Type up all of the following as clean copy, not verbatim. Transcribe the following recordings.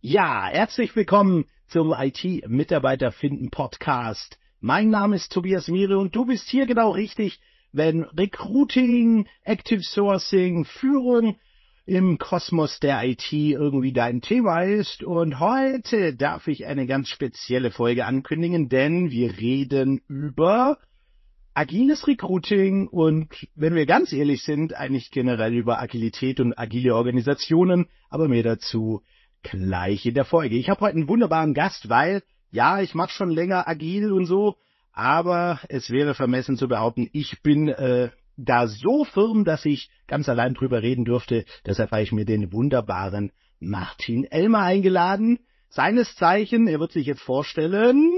Ja, herzlich willkommen zum IT-Mitarbeiter finden Podcast. Mein Name ist Tobias Miere und du bist hier genau richtig, wenn Recruiting, Active Sourcing, Führung im Kosmos der IT irgendwie dein Thema ist. Und heute darf ich eine ganz spezielle Folge ankündigen, denn wir reden über agiles Recruiting und, wenn wir ganz ehrlich sind, eigentlich generell über Agilität und agile Organisationen, aber mehr dazu gleich in der Folge. Ich habe heute einen wunderbaren Gast, weil, ja, ich mache schon länger agil und so, aber es wäre vermessen zu behaupten, ich bin da so firm, dass ich ganz allein drüber reden dürfte. Deshalb habe ich mir den wunderbaren Martin Elmer eingeladen. Seines Zeichen, er wird sich jetzt vorstellen,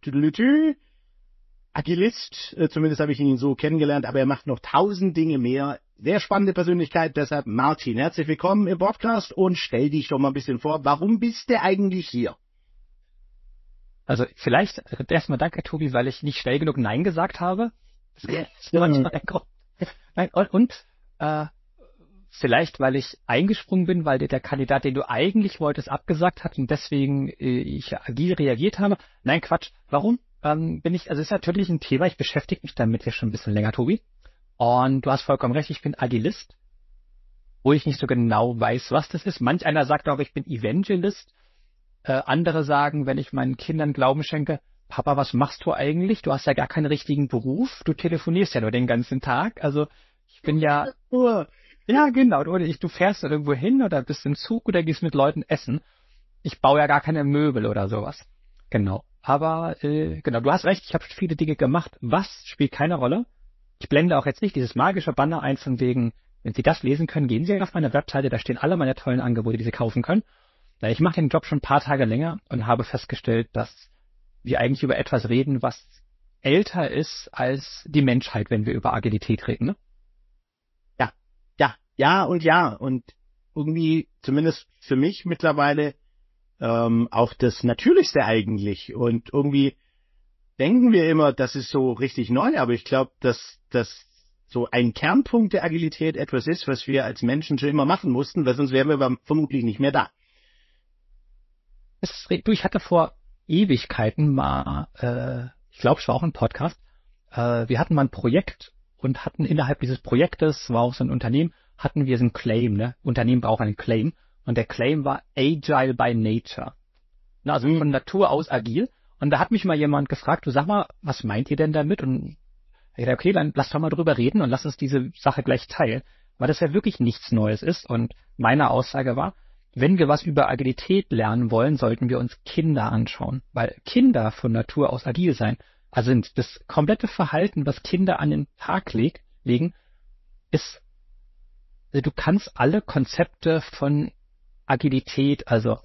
Agilist, zumindest habe ich ihn so kennengelernt, aber er macht noch 1000 Dinge mehr. Sehr spannende Persönlichkeit, deshalb Martin, herzlich willkommen im Podcast und stell dich doch mal ein bisschen vor, warum bist du eigentlich hier? Also vielleicht erstmal danke, Tobi, weil ich nicht schnell genug Nein gesagt habe. Das ist manchmal ein Grund. Nein, und vielleicht, weil ich eingesprungen bin, weil der Kandidat, den du eigentlich wolltest, abgesagt hat und deswegen ich agil reagiert habe. Nein, Quatsch. Warum? Es ist natürlich ein Thema, ich beschäftige mich damit ja schon ein bisschen länger, Tobi. Und du hast vollkommen recht, ich bin Agilist, wo ich nicht so genau weiß, was das ist. Manch einer sagt auch, ich bin Evangelist. Andere sagen, wenn ich meinen Kindern Glauben schenke, Papa, was machst du eigentlich? Du hast ja gar keinen richtigen Beruf, du telefonierst ja nur den ganzen Tag. Also ich bin ja, ja genau, du fährst da irgendwo hin oder bist im Zug oder gehst mit Leuten essen. Ich baue ja gar keine Möbel oder sowas. Genau. Aber genau, du hast recht, ich habe viele Dinge gemacht. Was spielt keine Rolle. Ich blende auch jetzt nicht dieses magische Banner ein von wegen, wenn Sie das lesen können, gehen Sie auf meine Webseite, da stehen alle meine tollen Angebote, die Sie kaufen können. Ich mache den Job schon ein paar Tage länger und habe festgestellt, dass wir eigentlich über etwas reden, was älter ist als die Menschheit, wenn wir über Agilität reden. Ne? Ja. Und irgendwie, zumindest für mich mittlerweile, auch das Natürlichste eigentlich. Und irgendwie denken wir immer, das ist so richtig neu, aber ich glaube, dass das so ein Kernpunkt der Agilität etwas ist, was wir als Menschen schon immer machen mussten, weil sonst wären wir vermutlich nicht mehr da. Ich hatte vor Ewigkeiten mal, ich glaube, es war auch ein Podcast, wir hatten mal ein Projekt und hatten innerhalb dieses Projektes, war auch so ein Unternehmen, hatten wir so einen Claim, ne? Unternehmen braucht einen Claim und der Claim war Agile by Nature. Na, also von Natur aus agil. Und da hat mich mal jemand gefragt, du sag mal, was meint ihr denn damit? Und ich dachte, okay, dann lass doch mal drüber reden und lass uns diese Sache gleich teilen, weil das ja wirklich nichts Neues ist. Und meine Aussage war, wenn wir was über Agilität lernen wollen, sollten wir uns Kinder anschauen, weil Kinder von Natur aus agil sein, also das komplette Verhalten, was Kinder an den Tag legen, ist, also du kannst alle Konzepte von Agilität, also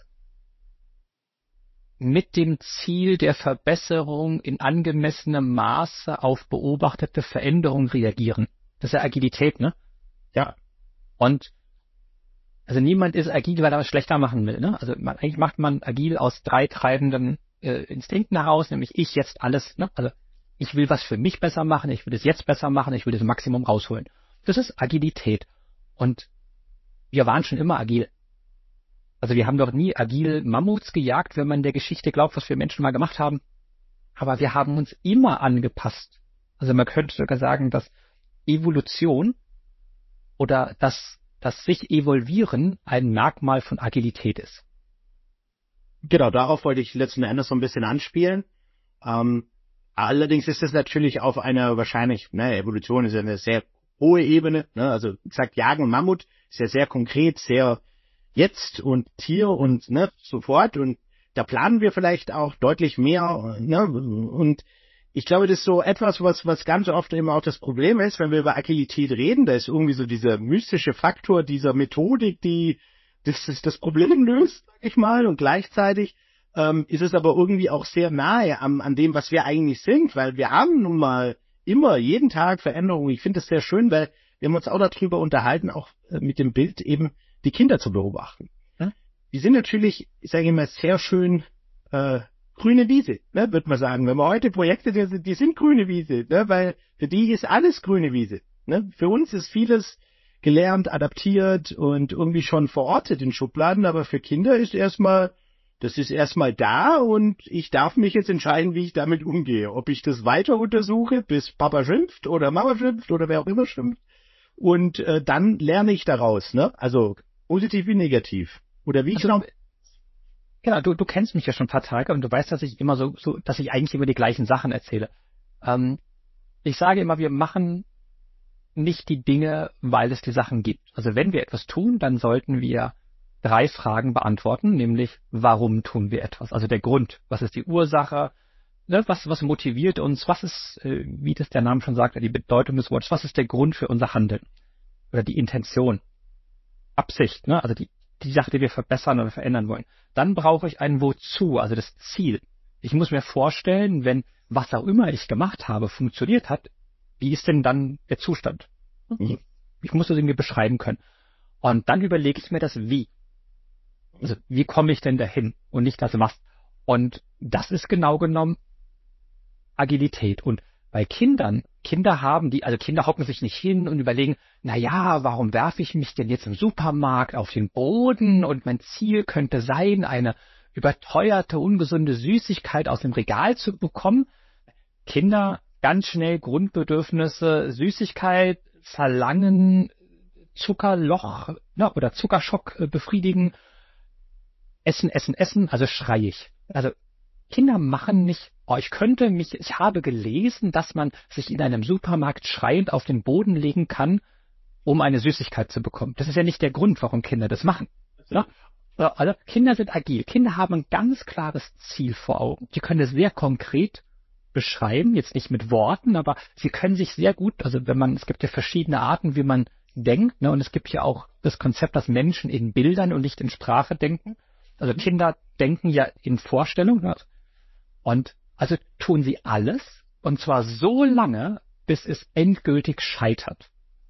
mit dem Ziel der Verbesserung in angemessenem Maße auf beobachtete Veränderungen reagieren. Das ist ja Agilität, ne? Ja. Und also niemand ist agil, weil er was schlechter machen will, ne? Also eigentlich macht man agil aus 3 treibenden Instinkten heraus, nämlich ich jetzt alles, ne? Also ich will was für mich besser machen, ich will es jetzt besser machen, ich will das Maximum rausholen. Das ist Agilität. Und wir waren schon immer agil. Also wir haben doch nie agil Mammuts gejagt, wenn man der Geschichte glaubt, was wir Menschen mal gemacht haben. Aber wir haben uns immer angepasst. Also man könnte sogar sagen, dass Evolution oder das sich evolvieren ein Merkmal von Agilität ist. Genau, darauf wollte ich letzten Endes so ein bisschen anspielen. Allerdings ist es natürlich auf einer wahrscheinlich, Evolution ist ja eine sehr hohe Ebene, ne? Also wie gesagt, Jagen und Mammut ist ja sehr konkret, sehr jetzt und hier und sofort, und da planen wir vielleicht auch deutlich mehr, ne? Und ich glaube, das ist so etwas, was ganz oft eben auch das Problem ist, wenn wir über Agilität reden, da ist irgendwie so dieser mystische Faktor dieser Methodik, die das Problem löst, sag ich mal, und gleichzeitig ist es aber irgendwie auch sehr nahe an dem, was wir eigentlich sind, weil wir haben nun mal immer, jeden Tag Veränderungen. Ich finde es sehr schön, weil wir haben uns auch darüber unterhalten, auch mit dem Bild eben die Kinder zu beobachten. Ja? Die sind natürlich, ich sage immer, sehr schön grüne Wiese, ne, würde man sagen. Wenn man heute Projekte, die sind grüne Wiese, ne, weil für die ist alles grüne Wiese. Ne? Für uns ist vieles gelernt, adaptiert und irgendwie schon verortet in Schubladen, aber für Kinder ist erstmal das ist erstmal da und ich darf mich jetzt entscheiden, wie ich damit umgehe. Ob ich das weiter untersuche, bis Papa schimpft oder Mama schimpft oder wer auch immer schimpft. Und dann lerne ich daraus, ne? Also positiv wie negativ. Oder wie ich noch... Genau, du kennst mich ja schon ein paar Tage und du weißt, dass ich immer dass ich eigentlich immer die gleichen Sachen erzähle. Ich sage immer, wir machen nicht die Dinge, weil es die Sachen gibt. Also wenn wir etwas tun, dann sollten wir 3 Fragen beantworten, nämlich warum tun wir etwas? Also der Grund, was ist die Ursache, ne, was motiviert uns, was ist, wie das der Name schon sagt, die Bedeutung des Wortes, was ist der Grund für unser Handeln? Oder die Intention, Absicht, ne? Also die Sache, die wir verbessern oder verändern wollen. Dann brauche ich ein Wozu, also das Ziel. Ich muss mir vorstellen, wenn was auch immer ich gemacht habe, funktioniert hat, wie ist denn dann der Zustand? Ich muss das irgendwie beschreiben können. Und dann überlege ich mir das Wie. Also wie komme ich denn dahin und nicht das Was. Und das ist genau genommen Agilität. Und bei Kinder hocken sich nicht hin und überlegen, na ja, warum werfe ich mich denn jetzt im Supermarkt auf den Boden und mein Ziel könnte sein, eine überteuerte, ungesunde Süßigkeit aus dem Regal zu bekommen. Kinder ganz schnell Grundbedürfnisse, Süßigkeit, Verlangen, Zuckerloch, ne, oder Zuckerschock befriedigen, Essen, also schrei ich. Also Kinder machen nicht, ich habe gelesen, dass man sich in einem Supermarkt schreiend auf den Boden legen kann, um eine Süßigkeit zu bekommen. Das ist ja nicht der Grund, warum Kinder das machen. Ne? Also Kinder sind agil. Kinder haben ein ganz klares Ziel vor Augen. Die können es sehr konkret beschreiben, jetzt nicht mit Worten, aber sie können sich sehr gut, also es gibt ja verschiedene Arten, wie man denkt, ne, und es gibt ja auch das Konzept, dass Menschen in Bildern und nicht in Sprache denken. Also Kinder denken ja in Vorstellungen, ne? Und also tun sie alles, und zwar so lange, bis es endgültig scheitert.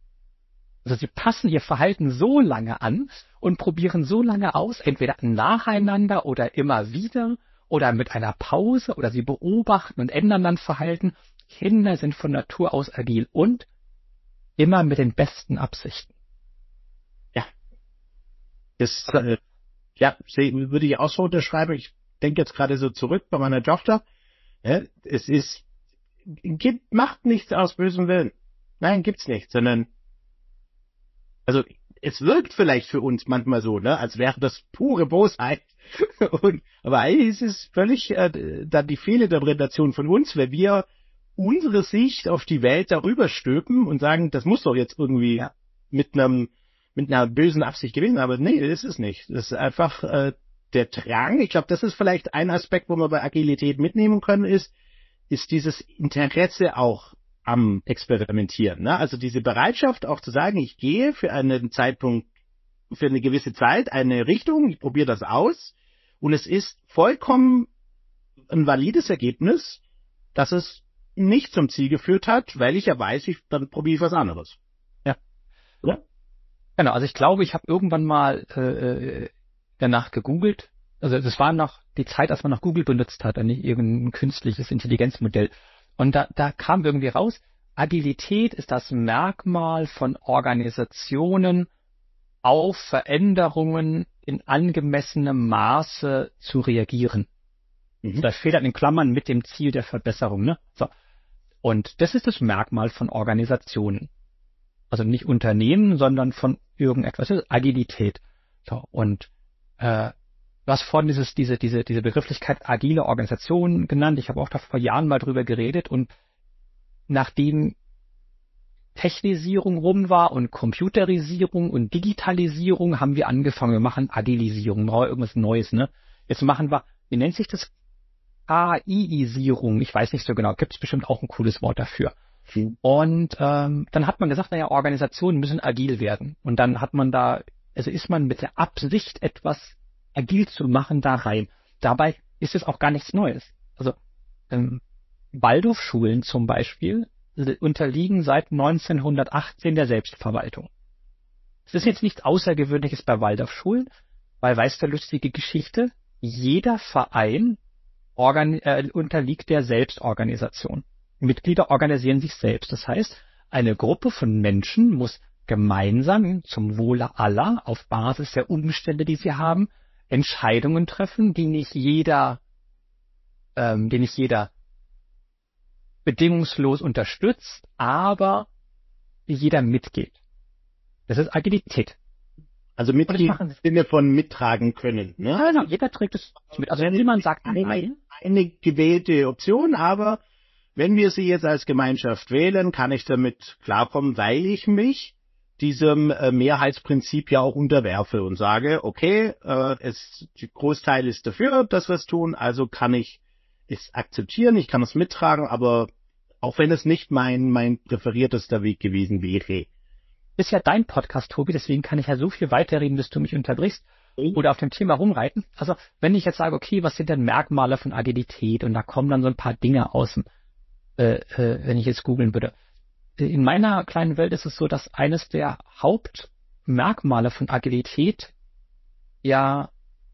Also sie passen ihr Verhalten so lange an und probieren so lange aus, entweder nacheinander oder immer wieder oder mit einer Pause, oder sie beobachten und ändern dann Verhalten. Kinder sind von Natur aus agil und immer mit den besten Absichten. Ja. Das würde ich auch so unterschreiben. Ich denke jetzt gerade so zurück bei meiner Tochter. Ja, macht nichts aus bösem Willen. Nein, gibt's nicht, sondern, also, es wirkt vielleicht für uns manchmal so, ne, als wäre das pure Bosheit. Aber eigentlich ist es völlig dann die Fehlinterpretation von uns, wenn wir unsere Sicht auf die Welt darüber stülpen und sagen, das muss doch jetzt irgendwie mit einer bösen Absicht gewesen, aber nee, das ist es nicht. Das ist einfach der Drang. Ich glaube, das ist vielleicht ein Aspekt, wo wir bei Agilität mitnehmen können, ist dieses Interesse auch am Experimentieren. Ne? Also diese Bereitschaft auch zu sagen, ich gehe für einen Zeitpunkt, für eine gewisse Zeit eine Richtung, ich probiere das aus und es ist vollkommen ein valides Ergebnis, dass es nicht zum Ziel geführt hat, weil ich ja weiß, dann probiere ich was anderes. Ja. Oder? Genau, also ich glaube, ich habe irgendwann mal danach gegoogelt. Also das war noch die Zeit, als man noch Google benutzt hat, nicht irgendein künstliches Intelligenzmodell. Und da kam irgendwie raus, Agilität ist das Merkmal von Organisationen, auf Veränderungen in angemessenem Maße zu reagieren. Da steht dann in Klammern mit dem Ziel der Verbesserung. Ne? So. Und das ist das Merkmal von Organisationen. Also nicht Unternehmen, sondern von irgendetwas. Das ist Agilität. So. Und du hast vorhin diese Begrifflichkeit agile Organisation genannt. Ich habe auch da vor Jahren mal drüber geredet. Und nachdem Technisierung rum war und Computerisierung und Digitalisierung, haben wir angefangen, wir machen Agilisierung, irgendwas Neues, ne? Jetzt machen wir, wie nennt sich das? KI-Isierung, ich weiß nicht so genau, gibt es bestimmt auch ein cooles Wort dafür. Und dann hat man gesagt, naja, Organisationen müssen agil werden. Und dann ist man mit der Absicht, etwas agil zu machen, da rein. Dabei ist es auch gar nichts Neues. Also Waldorfschulen zum Beispiel unterliegen seit 1918 der Selbstverwaltung. Es ist jetzt nichts Außergewöhnliches bei Waldorfschulen, weil, weißt du, lustige Geschichte, jeder Verein unterliegt der Selbstorganisation. Mitglieder organisieren sich selbst. Das heißt, eine Gruppe von Menschen muss gemeinsam zum Wohle aller auf Basis der Umstände, die sie haben, Entscheidungen treffen, die nicht jeder bedingungslos unterstützt, aber die jeder mitgeht. Das ist Agilität. Also mitgehen im Sinne von mittragen können. Ne? Ja, genau, jeder trägt es mit. Also wenn jemand sagt, eine gewählte Option, aber wenn wir sie jetzt als Gemeinschaft wählen, kann ich damit klarkommen, weil ich mich diesem Mehrheitsprinzip ja auch unterwerfe und sage, okay, der Großteil ist dafür, dass wir es tun, also kann ich es akzeptieren, ich kann es mittragen, aber auch wenn es nicht mein präferiertester Weg gewesen wäre. Ist ja dein Podcast, Tobi, deswegen kann ich ja so viel weiterreden, bis du mich unterbrichst oder auf dem Thema rumreiten. Also wenn ich jetzt sage, okay, was sind denn Merkmale von Agilität, und da kommen dann so ein paar Dinge außen, wenn ich jetzt googeln würde. In meiner kleinen Welt ist es so, dass eines der Hauptmerkmale von Agilität ja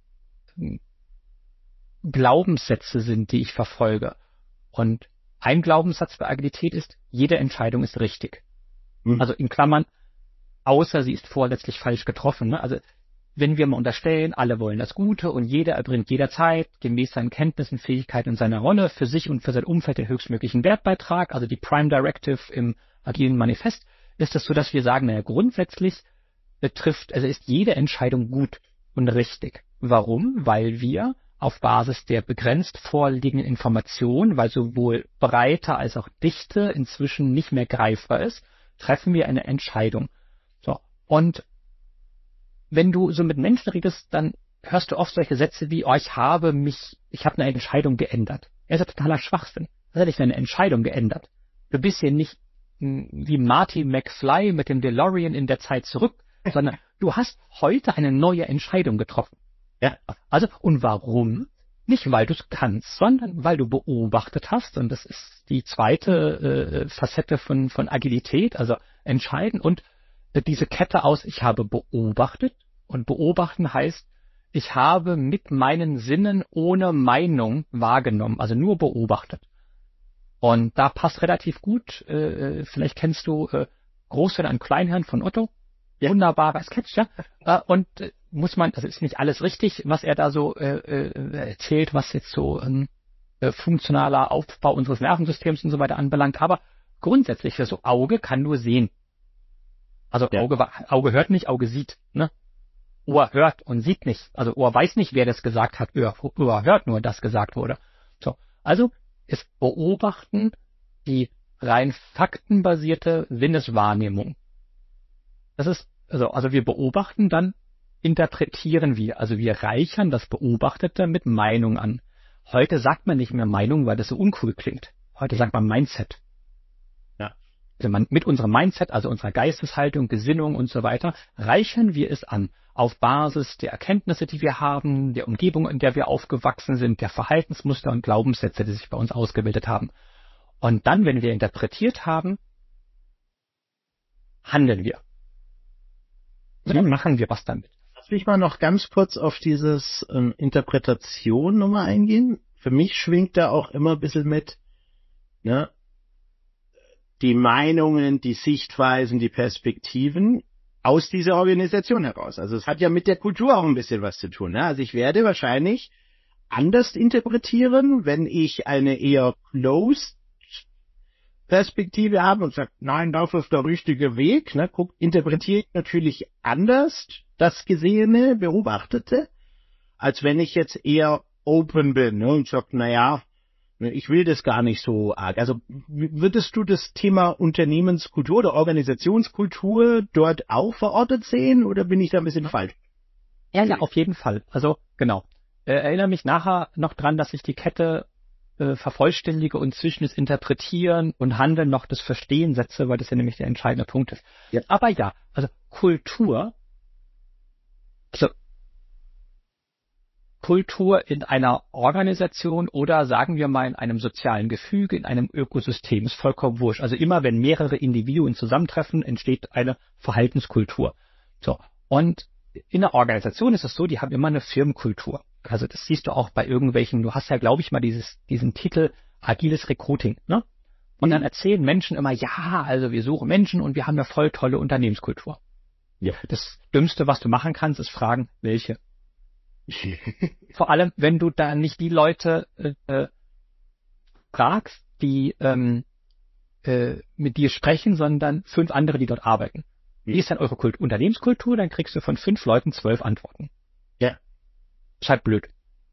Glaubenssätze sind, die ich verfolge. Und ein Glaubenssatz bei Agilität ist, jede Entscheidung ist richtig. Also in Klammern, außer sie ist vorsätzlich falsch getroffen. Ne? Also wenn wir mal unterstellen, alle wollen das Gute und jeder erbringt jederzeit gemäß seinen Kenntnissen, Fähigkeiten und seiner Rolle für sich und für sein Umfeld den höchstmöglichen Wertbeitrag, also die Prime Directive im agilen Manifest, ist es so, dass wir sagen, naja, grundsätzlich ist jede Entscheidung gut und richtig. Warum? Weil wir auf Basis der begrenzt vorliegenden Information, weil sowohl Breite als auch Dichte inzwischen nicht mehr greifbar ist, treffen wir eine Entscheidung. So. Und wenn du so mit Menschen redest, dann hörst du oft solche Sätze wie, ich habe eine Entscheidung geändert. Das ist ja totaler Schwachsinn. Was hätte ich eine Entscheidung geändert? Du bist hier nicht wie Marty McFly mit dem DeLorean in der Zeit zurück, sondern du hast heute eine neue Entscheidung getroffen. Ja. Also, und warum? Nicht, weil du es kannst, sondern weil du beobachtet hast, und das ist die zweite Facette von Agilität, also entscheiden, und diese Kette aus, ich habe beobachtet, und beobachten heißt, ich habe mit meinen Sinnen ohne Meinung wahrgenommen, also nur beobachtet. Und da passt relativ gut, vielleicht kennst du Großherrn und Kleinherrn von Otto, ja. Wunderbarer Sketch, ja. Also ist nicht alles richtig, was er da so erzählt, was jetzt so funktionaler Aufbau unseres Nervensystems und so weiter anbelangt, aber grundsätzlich für so Auge kann nur sehen. Also ja. Auge hört nicht, Auge sieht, ne? Ohr hört und sieht nicht. Also Ohr weiß nicht, wer das gesagt hat, Ohr hört nur, dass gesagt wurde. So, also ist Beobachten die rein faktenbasierte Sinneswahrnehmung. Das ist, also wir beobachten, dann interpretieren wir. Also wir reichern das Beobachtete mit Meinung an. Heute sagt man nicht mehr Meinung, weil das so uncool klingt. Heute sagt man Mindset. Ja. Also mit unserem Mindset, also unserer Geisteshaltung, Gesinnung und so weiter, reichern wir es an. Auf Basis der Erkenntnisse, die wir haben, der Umgebung, in der wir aufgewachsen sind, der Verhaltensmuster und Glaubenssätze, die sich bei uns ausgebildet haben. Und dann, wenn wir interpretiert haben, handeln wir. Dann machen wir was damit. Lass mich mal noch ganz kurz auf dieses Interpretation nochmal eingehen. Für mich schwingt da auch immer ein bisschen mit, ne, die Meinungen, die Sichtweisen, die Perspektiven aus dieser Organisation heraus. Also es hat ja mit der Kultur auch ein bisschen was zu tun. Ne? Also ich werde wahrscheinlich anders interpretieren, wenn ich eine eher closed Perspektive habe und sage, nein, das ist der richtige Weg. Ne? Interpretiere ich natürlich anders das Gesehene, Beobachtete, als wenn ich jetzt eher open bin, ne? Und sage, naja, ich will das gar nicht so arg. Also würdest du das Thema Unternehmenskultur oder Organisationskultur dort auch verortet sehen, oder bin ich da ein bisschen falsch? Ja, auf jeden Fall. Also genau. Erinnere mich nachher noch dran, dass ich die Kette vervollständige und zwischen das Interpretieren und Handeln noch das Verstehen setze, weil das ja nämlich der entscheidende Punkt ist. Ja. Aber ja, also Kultur in einer Organisation oder sagen wir mal in einem sozialen Gefüge, in einem Ökosystem, ist vollkommen wurscht. Also immer wenn mehrere Individuen zusammentreffen, entsteht eine Verhaltenskultur. So. Und in der Organisation ist es so, die haben immer eine Firmenkultur. Also das siehst du auch bei irgendwelchen, du hast ja, glaube ich, mal diesen Titel Agiles Recruiting, ne? Und dann erzählen Menschen immer, ja, also wir suchen Menschen und wir haben eine voll tolle Unternehmenskultur. Ja. Das Dümmste, was du machen kannst, ist fragen, welche. Vor allem, wenn du da nicht die Leute fragst, die mit dir sprechen, sondern 5 andere, die dort arbeiten. Wie ist denn eure Unternehmenskultur? Dann kriegst du von 5 Leuten 12 Antworten. Ja. Ist halt blöd.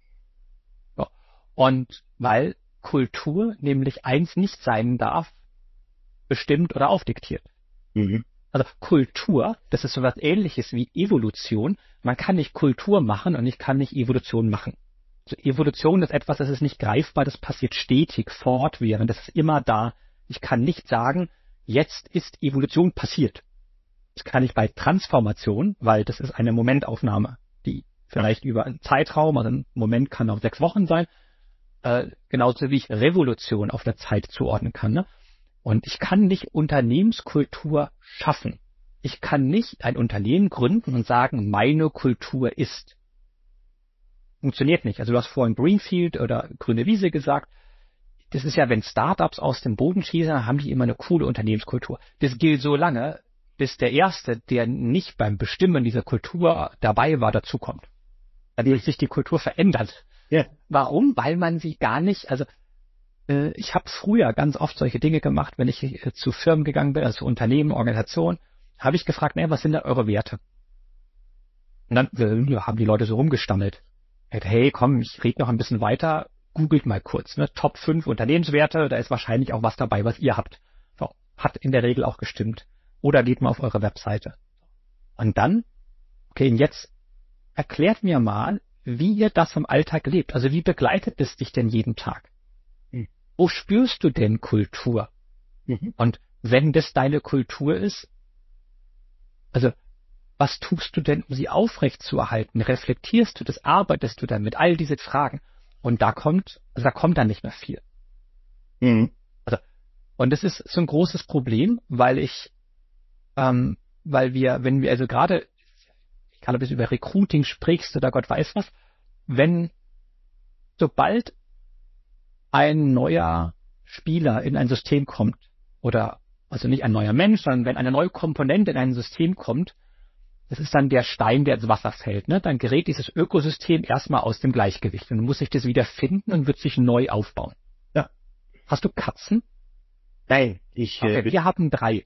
So. Und weil Kultur nämlich eins nicht sein darf, bestimmt oder aufdiktiert. Also Kultur, das ist so was Ähnliches wie Evolution. Man kann nicht Kultur machen und ich kann nicht Evolution machen. Also Evolution ist etwas, das ist nicht greifbar, das passiert stetig, fortwährend, das ist immer da. Ich kann nicht sagen, jetzt ist Evolution passiert. Das kann ich bei Transformation, weil das ist eine Momentaufnahme, die vielleicht über einen Zeitraum, also ein Moment kann auch 6 Wochen sein, genauso wie ich Revolution auf der Zeit zuordnen kann. Ne? Und ich kann nicht Unternehmenskultur schaffen. Ich kann nicht ein Unternehmen gründen und sagen, meine Kultur ist. Funktioniert nicht. Also du hast vorhin Greenfield oder grüne Wiese gesagt. Das ist ja, wenn Startups aus dem Boden schießen, dann haben die immer eine coole Unternehmenskultur. Das gilt so lange, bis der Erste, der nicht beim Bestimmen dieser Kultur dabei war, dazukommt. Dadurch sich die Kultur verändert. Ja. Warum? Weil man sie gar nicht, also ich habe früher ganz oft solche Dinge gemacht, wenn ich zu Firmen gegangen bin, also zu Unternehmen, Organisationen, habe ich gefragt, was sind denn eure Werte? Und dann haben die Leute so rumgestammelt. Hey, komm, ich rede noch ein bisschen weiter, googelt mal kurz, ne? Top 5 Unternehmenswerte, da ist wahrscheinlich auch was dabei, was ihr habt. So, hat in der Regel auch gestimmt. Oder geht mal auf eure Webseite. Und dann, okay, und jetzt erklärt mir mal, wie ihr das im Alltag lebt. Also wie begleitet es dich denn jeden Tag? Wo spürst du denn Kultur? Und wenn das deine Kultur ist, also was tust du denn, um sie aufrechtzuerhalten? Reflektierst du das? Arbeitest du damit? All diese Fragen. Und da kommt dann nicht mehr viel. Also, und das ist so ein großes Problem, weil wenn wir also gerade, egal ob du über Recruiting sprichst oder Gott weiß was, sobald ein neuer Spieler in ein System kommt, oder also nicht ein neuer Mensch, sondern wenn eine neue Komponente in ein System kommt, das ist dann der Stein, der ins Wasser fällt. Ne? Dann gerät dieses Ökosystem erstmal aus dem Gleichgewicht und muss sich das wieder finden und wird sich neu aufbauen. Ja. Hast du Katzen? Nein, wir haben 3.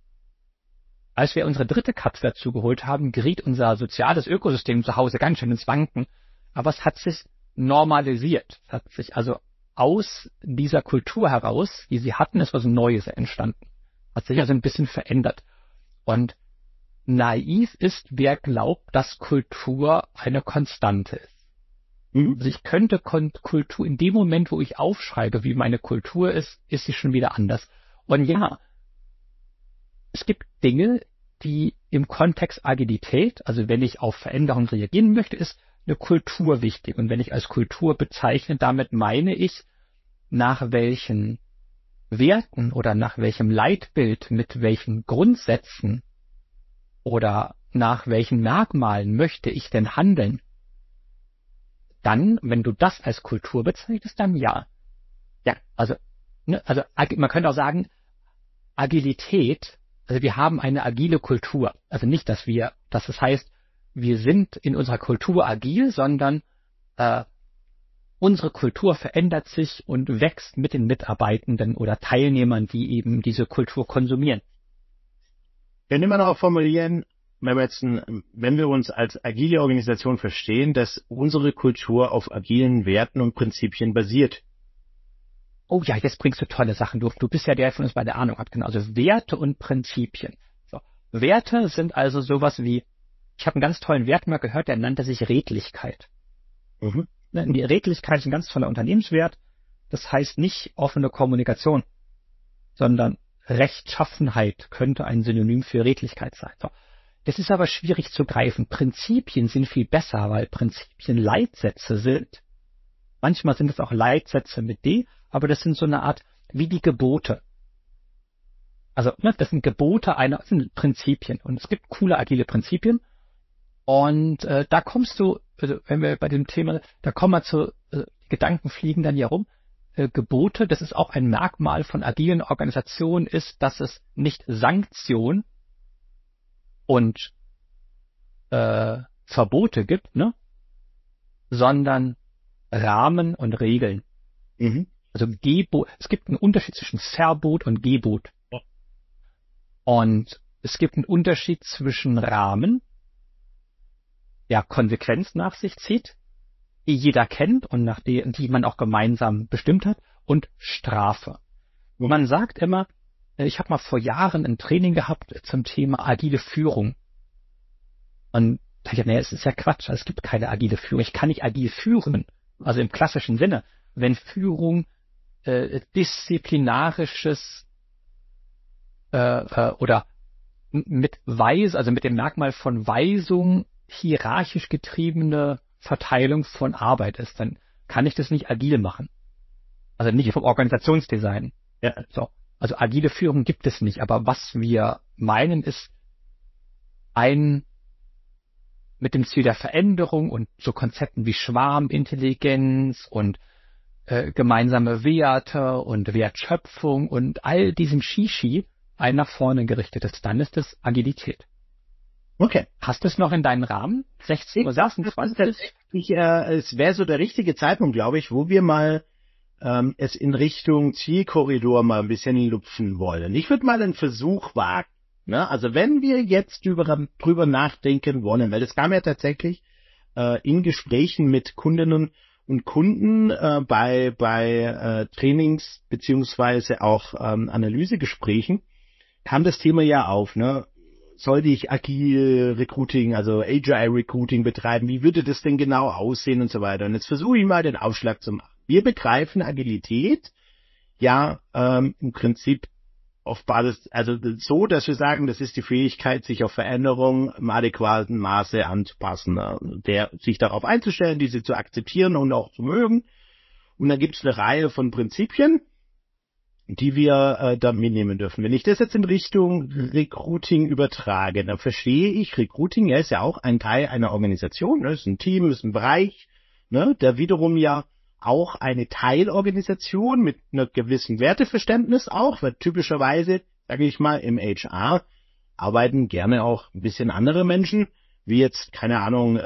Als wir unsere 3. Katze dazu geholt haben, geriet unser soziales Ökosystem zu Hause ganz schön ins Wanken. Aber es hat sich normalisiert. Es hat sich also aus dieser Kultur heraus, die sie hatten, ist was Neues entstanden. Hat sich also ein bisschen verändert. Und naiv ist, wer glaubt, dass Kultur eine Konstante ist. Also ich könnte Kultur, in dem Moment, wo ich aufschreibe, wie meine Kultur ist sie schon wieder anders. Und ja, es gibt Dinge, die im Kontext Agilität, also wenn ich auf Veränderungen reagieren möchte, ist eine Kultur wichtig. Und wenn ich als Kultur bezeichne, damit meine ich, nach welchen Werten oder nach welchem Leitbild, mit welchen Grundsätzen oder nach welchen Merkmalen möchte ich denn handeln? Dann, wenn du das als Kultur bezeichnest, dann ja. Ja, also man könnte auch sagen, Agilität, also wir haben eine agile Kultur. Also nicht, dass das heißt, wir sind in unserer Kultur agil, sondern unsere Kultur verändert sich und wächst mit den Mitarbeitenden oder Teilnehmern, die eben diese Kultur konsumieren. Wir können immer noch formulieren, wenn wir uns als agile Organisation verstehen, dass unsere Kultur auf agilen Werten und Prinzipien basiert. Oh ja, jetzt bringst du tolle Sachen. Du bist ja der von uns bei der Ahnung hat. Genau. Also Werte und Prinzipien. So. Werte sind also sowas wie, ich habe einen ganz tollen Wert mal gehört, der nannte sich Redlichkeit. Die Redlichkeit ist ein ganz toller Unternehmenswert. Das heißt nicht offene Kommunikation, sondern Rechtschaffenheit könnte ein Synonym für Redlichkeit sein. So. Das ist aber schwierig zu greifen. Prinzipien sind viel besser, weil Prinzipien Leitsätze sind. Manchmal sind es auch Leitsätze mit D, aber das sind so eine Art wie die Gebote. Also das sind Gebote das sind Prinzipien. Und es gibt coole agile Prinzipien. Und da kommst du, also wenn wir bei dem Thema, da kommen wir zu, Gedanken fliegen dann hier rum. Gebote, das ist auch ein Merkmal von agilen Organisationen, ist, dass es nicht Sanktion und Verbote gibt, ne? sondern Rahmen und Regeln. Mhm. Also Gebot, es gibt einen Unterschied zwischen Verbot und Gebot. Ja. Und es gibt einen Unterschied zwischen Rahmen, der Konsequenz nach sich zieht, die jeder kennt und die man auch gemeinsam bestimmt hat, und Strafe. Mhm. Man sagt immer, ich habe mal vor Jahren ein Training gehabt zum Thema agile Führung. Und da dachte ich, nee, es ist ja Quatsch, es gibt keine agile Führung. Ich kann nicht agil führen, also im klassischen Sinne. Wenn Führung disziplinarisches oder mit also mit dem Merkmal von Weisung hierarchisch getriebene Verteilung von Arbeit ist, dann kann ich das nicht agil machen. Also nicht vom Organisationsdesign. Ja. So. Also agile Führung gibt es nicht. Aber was wir meinen, ist mit dem Ziel der Veränderung und so Konzepten wie Schwarmintelligenz und gemeinsame Werte und Wertschöpfung und all diesem Shishi ein nach vorne gerichtetes. Dann ist es Agilität. Okay. Hast du es noch in deinen Rahmen? 16:26? Es wäre so der richtige Zeitpunkt, glaube ich, wo wir mal es in Richtung Zielkorridor mal ein bisschen lupfen wollen. Ich würde mal einen Versuch wagen. Ne? Also wenn wir jetzt drüber nachdenken wollen, weil das kam ja tatsächlich in Gesprächen mit Kundinnen und Kunden bei Trainings beziehungsweise auch Analysegesprächen, kam das Thema ja auf, ne? Sollte ich agil Recruiting, also Agile Recruiting betreiben? Wie würde das denn genau aussehen und so weiter? Und jetzt versuche ich mal den Aufschlag zu machen. Wir begreifen Agilität ja im Prinzip auf Basis, also so, dass wir sagen, das ist die Fähigkeit, sich auf Veränderungen im adäquaten Maße anzupassen, sich darauf einzustellen, diese zu akzeptieren und auch zu mögen. Und dann gibt es eine Reihe von Prinzipien, die wir da mitnehmen dürfen. Wenn ich das jetzt in Richtung Recruiting übertrage, dann verstehe ich, Recruiting ist ja auch ein Teil einer Organisation, ne? Ist ein Team, ist ein Bereich, ne? Der wiederum ja auch eine Teilorganisation mit einer gewissen Werteverständnis auch, weil typischerweise, sage ich mal, im HR arbeiten gerne auch ein bisschen andere Menschen, wie jetzt, keine Ahnung,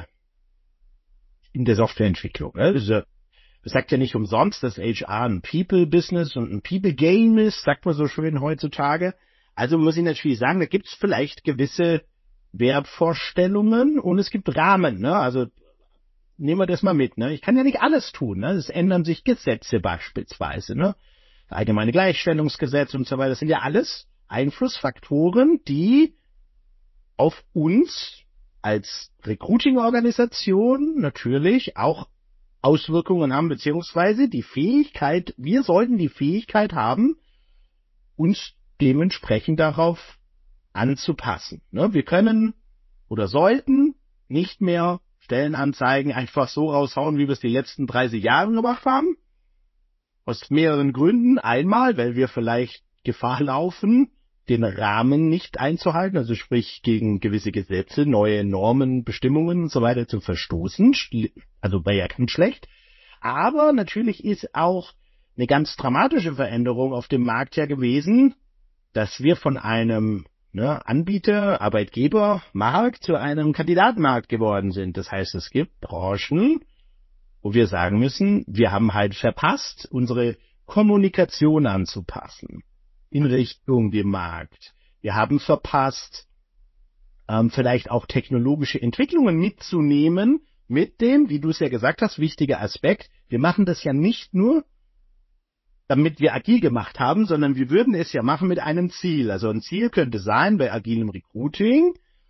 in der Softwareentwicklung. Ne? Das sagt ja nicht umsonst, dass HR ein People-Business und ein People-Game ist, sagt man so schön heutzutage. Also muss ich natürlich sagen, da gibt es vielleicht gewisse Wertvorstellungen und es gibt Rahmen. Ne? Also nehmen wir das mal mit. Ne? Ich kann ja nicht alles tun. Ne? Es ändern sich Gesetze beispielsweise. Ne? Allgemeine Gleichstellungsgesetz und so weiter. Das sind ja alles Einflussfaktoren, die auf uns als Recruiting-Organisation natürlich auch Auswirkungen haben, beziehungsweise wir sollten die Fähigkeit haben, uns dementsprechend darauf anzupassen. Ne? Wir können oder sollten nicht mehr Stellenanzeigen einfach so raushauen, wie wir es die letzten 30 Jahre gemacht haben. Aus mehreren Gründen. Einmal, weil wir vielleicht Gefahr laufen, den Rahmen nicht einzuhalten, also sprich gegen gewisse Gesetze, neue Normen, Bestimmungen und so weiter zu verstoßen. Also wäre ja ganz schlecht. Aber natürlich ist auch eine ganz dramatische Veränderung auf dem Markt ja gewesen, dass wir von einem Anbieter, Arbeitgeber, Markt zu einem Kandidatenmarkt geworden sind. Das heißt, es gibt Branchen, wo wir sagen müssen, wir haben halt verpasst, unsere Kommunikation anzupassen in Richtung dem Markt. Wir haben verpasst, vielleicht auch technologische Entwicklungen mitzunehmen mit dem, wie du es ja gesagt hast, wichtiger Aspekt. Wir machen das ja nicht nur, damit wir agil gemacht haben, sondern wir würden es ja machen mit einem Ziel. Also ein Ziel könnte sein bei agilem Recruiting,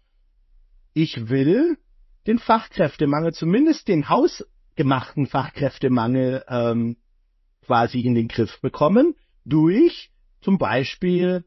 ich will den Fachkräftemangel, zumindest den hausgemachten Fachkräftemangel quasi in den Griff bekommen, durch zum Beispiel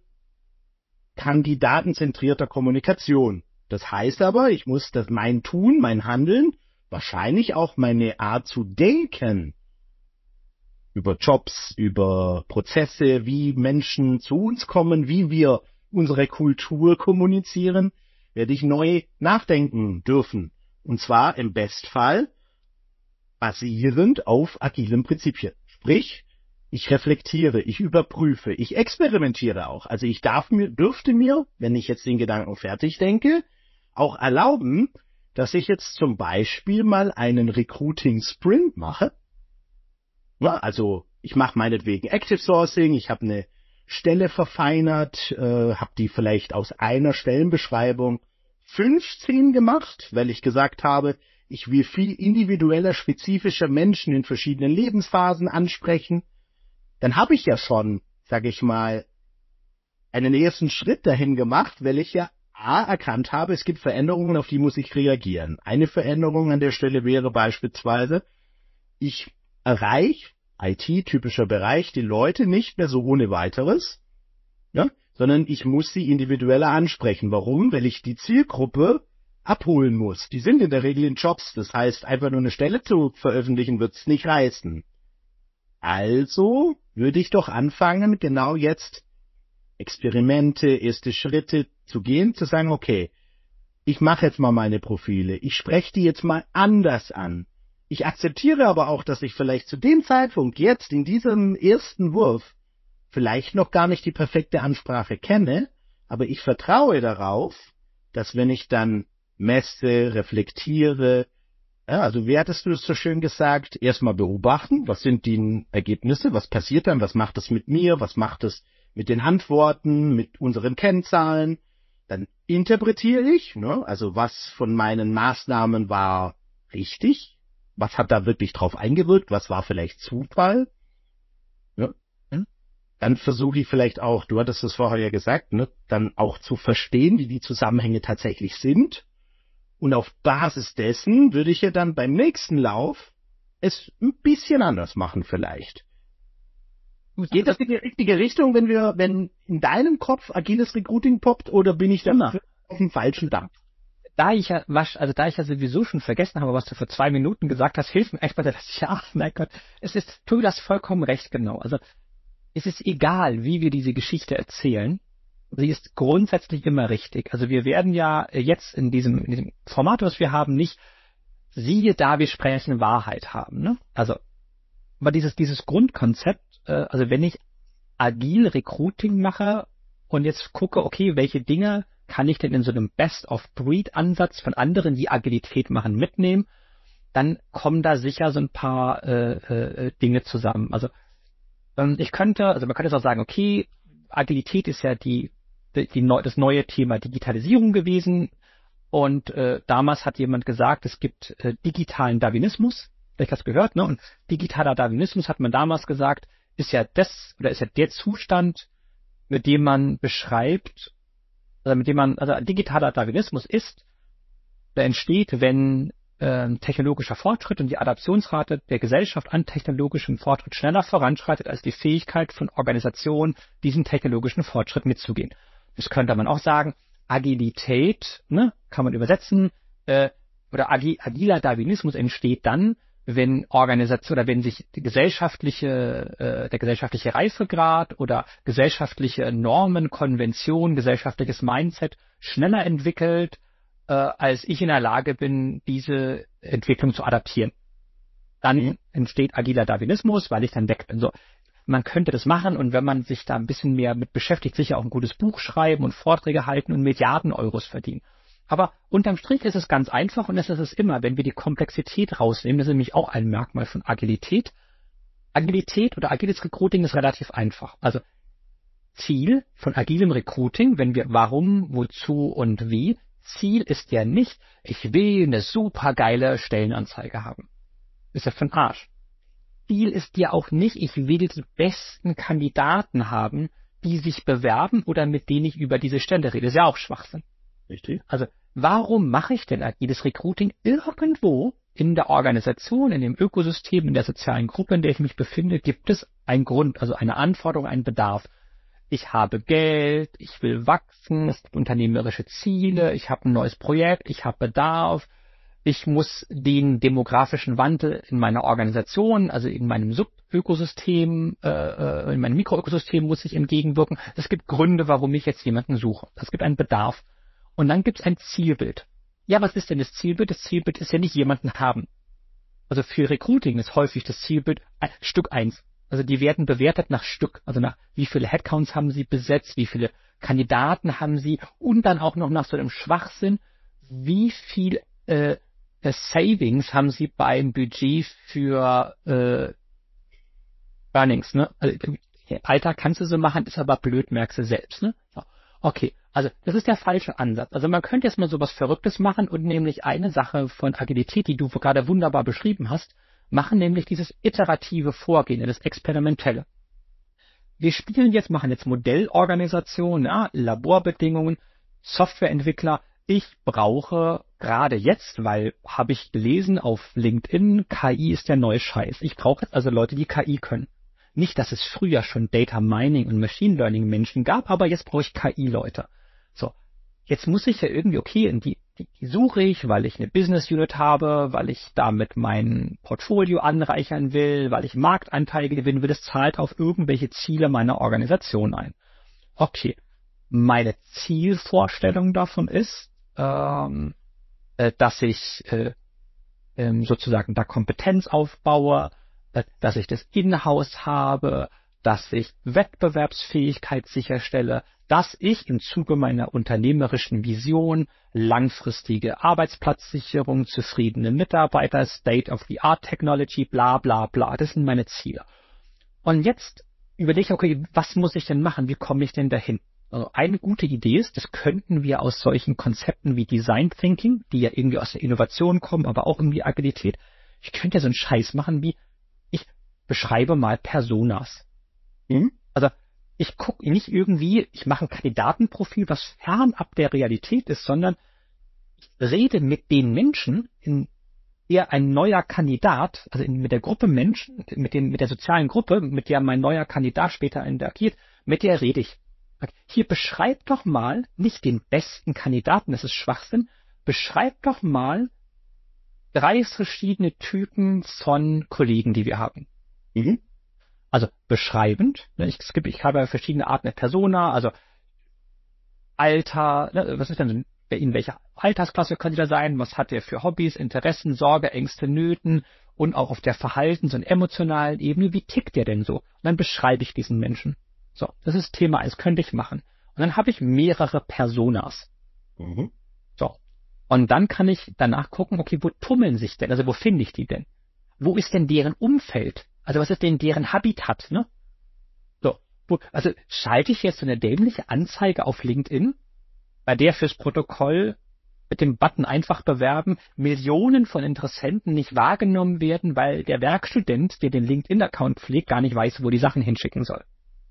kandidatenzentrierter Kommunikation. Das heißt aber, ich muss mein Tun, mein Handeln, wahrscheinlich auch meine Art zu denken, über Jobs, über Prozesse, wie Menschen zu uns kommen, wie wir unsere Kultur kommunizieren, werde ich neu nachdenken dürfen. Und zwar im Bestfall basierend auf agilen Prinzipien. Sprich, ich reflektiere, ich überprüfe, ich experimentiere auch. Also ich dürfte mir, wenn ich jetzt den Gedanken fertig denke, auch erlauben, dass ich jetzt zum Beispiel mal einen Recruiting-Sprint mache. Ja, also ich mache meinetwegen Active Sourcing, ich habe eine Stelle verfeinert, habe die vielleicht aus einer Stellenbeschreibung 15 gemacht, weil ich gesagt habe, ich will viel individueller, spezifischer Menschen in verschiedenen Lebensphasen ansprechen. Dann habe ich ja schon, sage ich mal, einen ersten Schritt dahin gemacht, weil ich ja erkannt habe, es gibt Veränderungen, auf die muss ich reagieren. Eine Veränderung an der Stelle wäre beispielsweise, ich erreiche, IT, typischer Bereich, die Leute nicht mehr so ohne weiteres, ja, sondern ich muss sie individueller ansprechen. Warum? Weil ich die Zielgruppe abholen muss. Die sind in der Regel in Jobs, das heißt, einfach nur eine Stelle zu veröffentlichen, wird es nicht reißen. Also würde ich doch anfangen, genau jetzt Experimente, erste Schritte zu gehen, zu sagen, okay, ich mache jetzt mal meine Profile, ich spreche die jetzt mal anders an. Ich akzeptiere aber auch, dass ich vielleicht zu dem Zeitpunkt jetzt in diesem ersten Wurf vielleicht noch gar nicht die perfekte Ansprache kenne, aber ich vertraue darauf, dass wenn ich dann messe, reflektiere, ja, also wie hattest du es so schön gesagt, erstmal beobachten, was sind die Ergebnisse, was passiert dann, was macht es mit mir, was macht es mit den Antworten, mit unseren Kennzahlen, dann interpretiere ich, ne, also was von meinen Maßnahmen war richtig, was hat da wirklich drauf eingewirkt, was war vielleicht Zufall, ja. Dann versuche ich vielleicht auch, du hattest es vorher ja gesagt, ne, dann auch zu verstehen, wie die Zusammenhänge tatsächlich sind. Und auf Basis dessen würde ich ja dann beim nächsten Lauf es ein bisschen anders machen vielleicht. Geht das in die richtige Richtung, wenn in deinem Kopf agiles Recruiting poppt, oder bin ich dann auf dem falschen Dampf? Da ich ja sowieso schon vergessen habe, was du vor 2 Minuten gesagt hast, hilft mir echt mal, dass ich, ach mein Gott, tu das vollkommen recht genau. Also es ist egal, wie wir diese Geschichte erzählen, sie ist grundsätzlich immer richtig. Also wir werden ja jetzt in diesem Format, was wir haben, nicht siehe da, wir sprechen Wahrheit haben, ne? Also, aber dieses Grundkonzept, also wenn ich agil Recruiting mache und jetzt gucke, okay, welche Dinge kann ich denn in so einem Best-of-Breed-Ansatz von anderen, die Agilität machen, mitnehmen, dann kommen da sicher so ein paar Dinge zusammen. Also man könnte jetzt auch sagen, okay, Agilität ist ja das neue Thema Digitalisierung gewesen, und damals hat jemand gesagt, es gibt digitalen Darwinismus, vielleicht hast du gehört, ne? Und digitaler Darwinismus, hat man damals gesagt, ist ja der Zustand, mit dem man beschreibt, also digitaler Darwinismus der entsteht, wenn technologischer Fortschritt und die Adaptionsrate der Gesellschaft an technologischem Fortschritt schneller voranschreitet als die Fähigkeit von Organisationen, diesen technologischen Fortschritt mitzugehen. Das könnte man auch sagen, Agilität, ne, kann man übersetzen, oder agiler Darwinismus entsteht dann, wenn Organisation oder wenn sich der gesellschaftliche Reifegrad oder gesellschaftliche Normen, Konventionen, gesellschaftliches Mindset schneller entwickelt, als ich in der Lage bin, diese Entwicklung zu adaptieren. Dann entsteht agiler Darwinismus, weil ich dann weg bin. So, man könnte das machen, und wenn man sich da ein bisschen mehr mit beschäftigt, sicher auch ein gutes Buch schreiben und Vorträge halten und Milliarden Euros verdienen. Aber unterm Strich ist es ganz einfach, und das ist es immer, wenn wir die Komplexität rausnehmen. Das ist nämlich auch ein Merkmal von Agilität. Agilität oder agiles Recruiting ist relativ einfach. Also Ziel von agilem Recruiting, wenn wir warum, wozu und wie, Ziel ist ja nicht, ich will eine super geile Stellenanzeige haben. Ist ja für den Arsch. Ziel ist ja auch nicht, ich will die besten Kandidaten haben, die sich bewerben oder mit denen ich über diese Stelle rede. Das ist ja auch Schwachsinn. Richtig. Also warum mache ich denn agiles Recruiting? Irgendwo in der Organisation, in dem Ökosystem, in der sozialen Gruppe, in der ich mich befinde, gibt es einen Grund, also eine Anforderung, einen Bedarf. Ich habe Geld, ich will wachsen, es gibt unternehmerische Ziele, ich habe ein neues Projekt, ich habe Bedarf, ich muss den demografischen Wandel in meiner Organisation, also in meinem Subökosystem, in meinem Mikroökosystem muss ich entgegenwirken. Es gibt Gründe, warum ich jetzt jemanden suche. Es gibt einen Bedarf. Und dann gibt es ein Zielbild. Ja, was ist denn das Zielbild? Das Zielbild ist ja nicht jemanden haben. Also für Recruiting ist häufig das Zielbild Stück 1. Also die werden bewertet nach Stück, also nach wie viele Headcounts haben sie besetzt, wie viele Kandidaten haben sie, und dann auch noch nach so einem Schwachsinn, wie viel Savings haben Sie beim Budget für Earnings, ne? Also, Alter, kannst du so machen, ist aber blöd, merkst du selbst, ne? So. Okay, also das ist der falsche Ansatz. Also man könnte jetzt mal sowas Verrücktes machen und nämlich eine Sache von Agilität, die du gerade wunderbar beschrieben hast, machen nämlich dieses iterative Vorgehen, das Experimentelle. Wir machen jetzt Modellorganisation, ja, Laborbedingungen, Softwareentwickler. Ich brauche gerade jetzt, weil habe ich gelesen auf LinkedIn, KI ist der neue Scheiß. Ich brauche jetzt also Leute, die KI können. Nicht, dass es früher schon Data Mining und Machine Learning Menschen gab, aber jetzt brauche ich KI-Leute. So, jetzt muss ich ja irgendwie, okay, die suche ich, weil ich eine Business Unit habe, weil ich damit mein Portfolio anreichern will, weil ich Marktanteile gewinnen will. Das zahlt auf irgendwelche Ziele meiner Organisation ein. Okay, meine Zielvorstellung davon ist, dass ich sozusagen da Kompetenz aufbaue, dass ich das Inhouse habe, dass ich Wettbewerbsfähigkeit sicherstelle, dass ich im Zuge meiner unternehmerischen Vision langfristige Arbeitsplatzsicherung, zufriedene Mitarbeiter, State-of-the-Art Technology, bla bla bla, das sind meine Ziele. Und jetzt überlege ich, okay, was muss ich denn machen, wie komme ich denn dahin? Also eine gute Idee ist, das könnten wir aus solchen Konzepten wie Design Thinking, die ja irgendwie aus der Innovation kommen, aber auch irgendwie Agilität. Ich könnte ja so einen Scheiß machen wie, ich beschreibe mal Personas. Also ich gucke nicht irgendwie, ich mache ein Kandidatenprofil, was fernab der Realität ist, sondern ich rede mit den Menschen, in der ein neuer Kandidat, also mit der Gruppe Menschen, mit der sozialen Gruppe, mit der mein neuer Kandidat später interagiert, mit der rede ich. Hier beschreib doch mal nicht den besten Kandidaten, das ist Schwachsinn, beschreib doch mal 3 verschiedene Typen von Kollegen, die wir haben. Also beschreibend, ne, ich habe verschiedene Arten der Persona, also Alter, ne, was ist denn, in welcher Altersklasse könnte er sein, was hat er für Hobbys, Interessen, Sorge, Ängste, Nöten und auch auf der Verhaltens- und emotionalen Ebene, wie tickt der denn so? Und dann beschreibe ich diesen Menschen. So, das ist Thema 1, könnte ich machen. Und dann habe ich mehrere Personas. So. Und dann kann ich danach gucken, okay, wo tummeln sich denn? Also wo finde ich die denn? Wo ist denn deren Umfeld? Also was ist denn deren Habitat, ne? So. Also schalte ich jetzt so eine dämliche Anzeige auf LinkedIn, bei der fürs Protokoll mit dem Button einfach bewerben Millionen von Interessenten nicht wahrgenommen werden, weil der Werkstudent, der den LinkedIn-Account pflegt, gar nicht weiß, wo die Sachen hinschicken soll.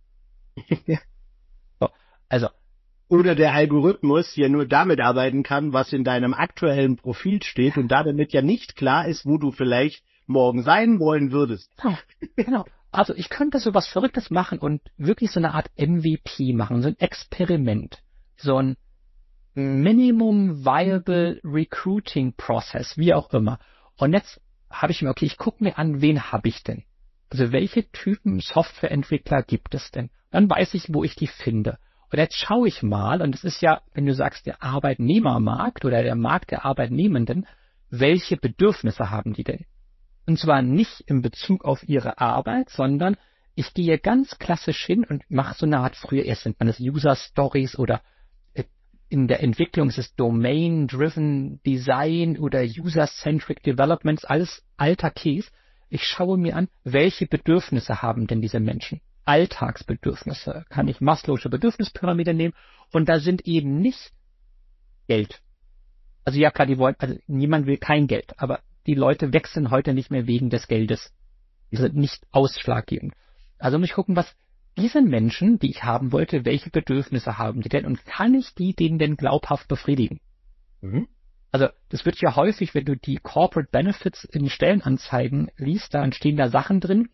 So, also. Oder der Algorithmus ja nur damit arbeiten kann, was in deinem aktuellen Profil steht und da damit ja nicht klar ist, wo du vielleicht morgen sein wollen würdest. Genau. Also ich könnte so was Verrücktes machen und wirklich so eine Art MVP machen, so ein Experiment, so ein Minimum Viable Recruiting Process, wie auch immer. Und jetzt habe ich mir, okay, ich gucke mir an, wen habe ich denn? Also welche Typen Softwareentwickler gibt es denn? Dann weiß ich, wo ich die finde. Und jetzt schaue ich mal, und das ist ja, wenn du sagst, der Arbeitnehmermarkt oder der Markt der Arbeitnehmenden, welche Bedürfnisse haben die denn? Und zwar nicht in Bezug auf ihre Arbeit, sondern ich gehe ganz klassisch hin und mache so eine Art, früher erst nennt man das User Stories oder in der Entwicklung ist es Domain-Driven Design oder User-Centric Developments, alles alter Käse. Ich schaue mir an, welche Bedürfnisse haben denn diese Menschen? Alltagsbedürfnisse. Kann ich Maslow'sche Bedürfnispyramide nehmen? Und da sind eben nicht Geld. Also ja klar, also niemand will kein Geld, aber die Leute wechseln heute nicht mehr wegen des Geldes. Die sind nicht ausschlaggebend. Also muss ich gucken, was diese Menschen, die ich haben wollte, welche Bedürfnisse haben die denn und kann ich denen denn glaubhaft befriedigen? Also das wird ja häufig, wenn du die Corporate Benefits in den Stellenanzeigen liest, dann stehen da Sachen drin,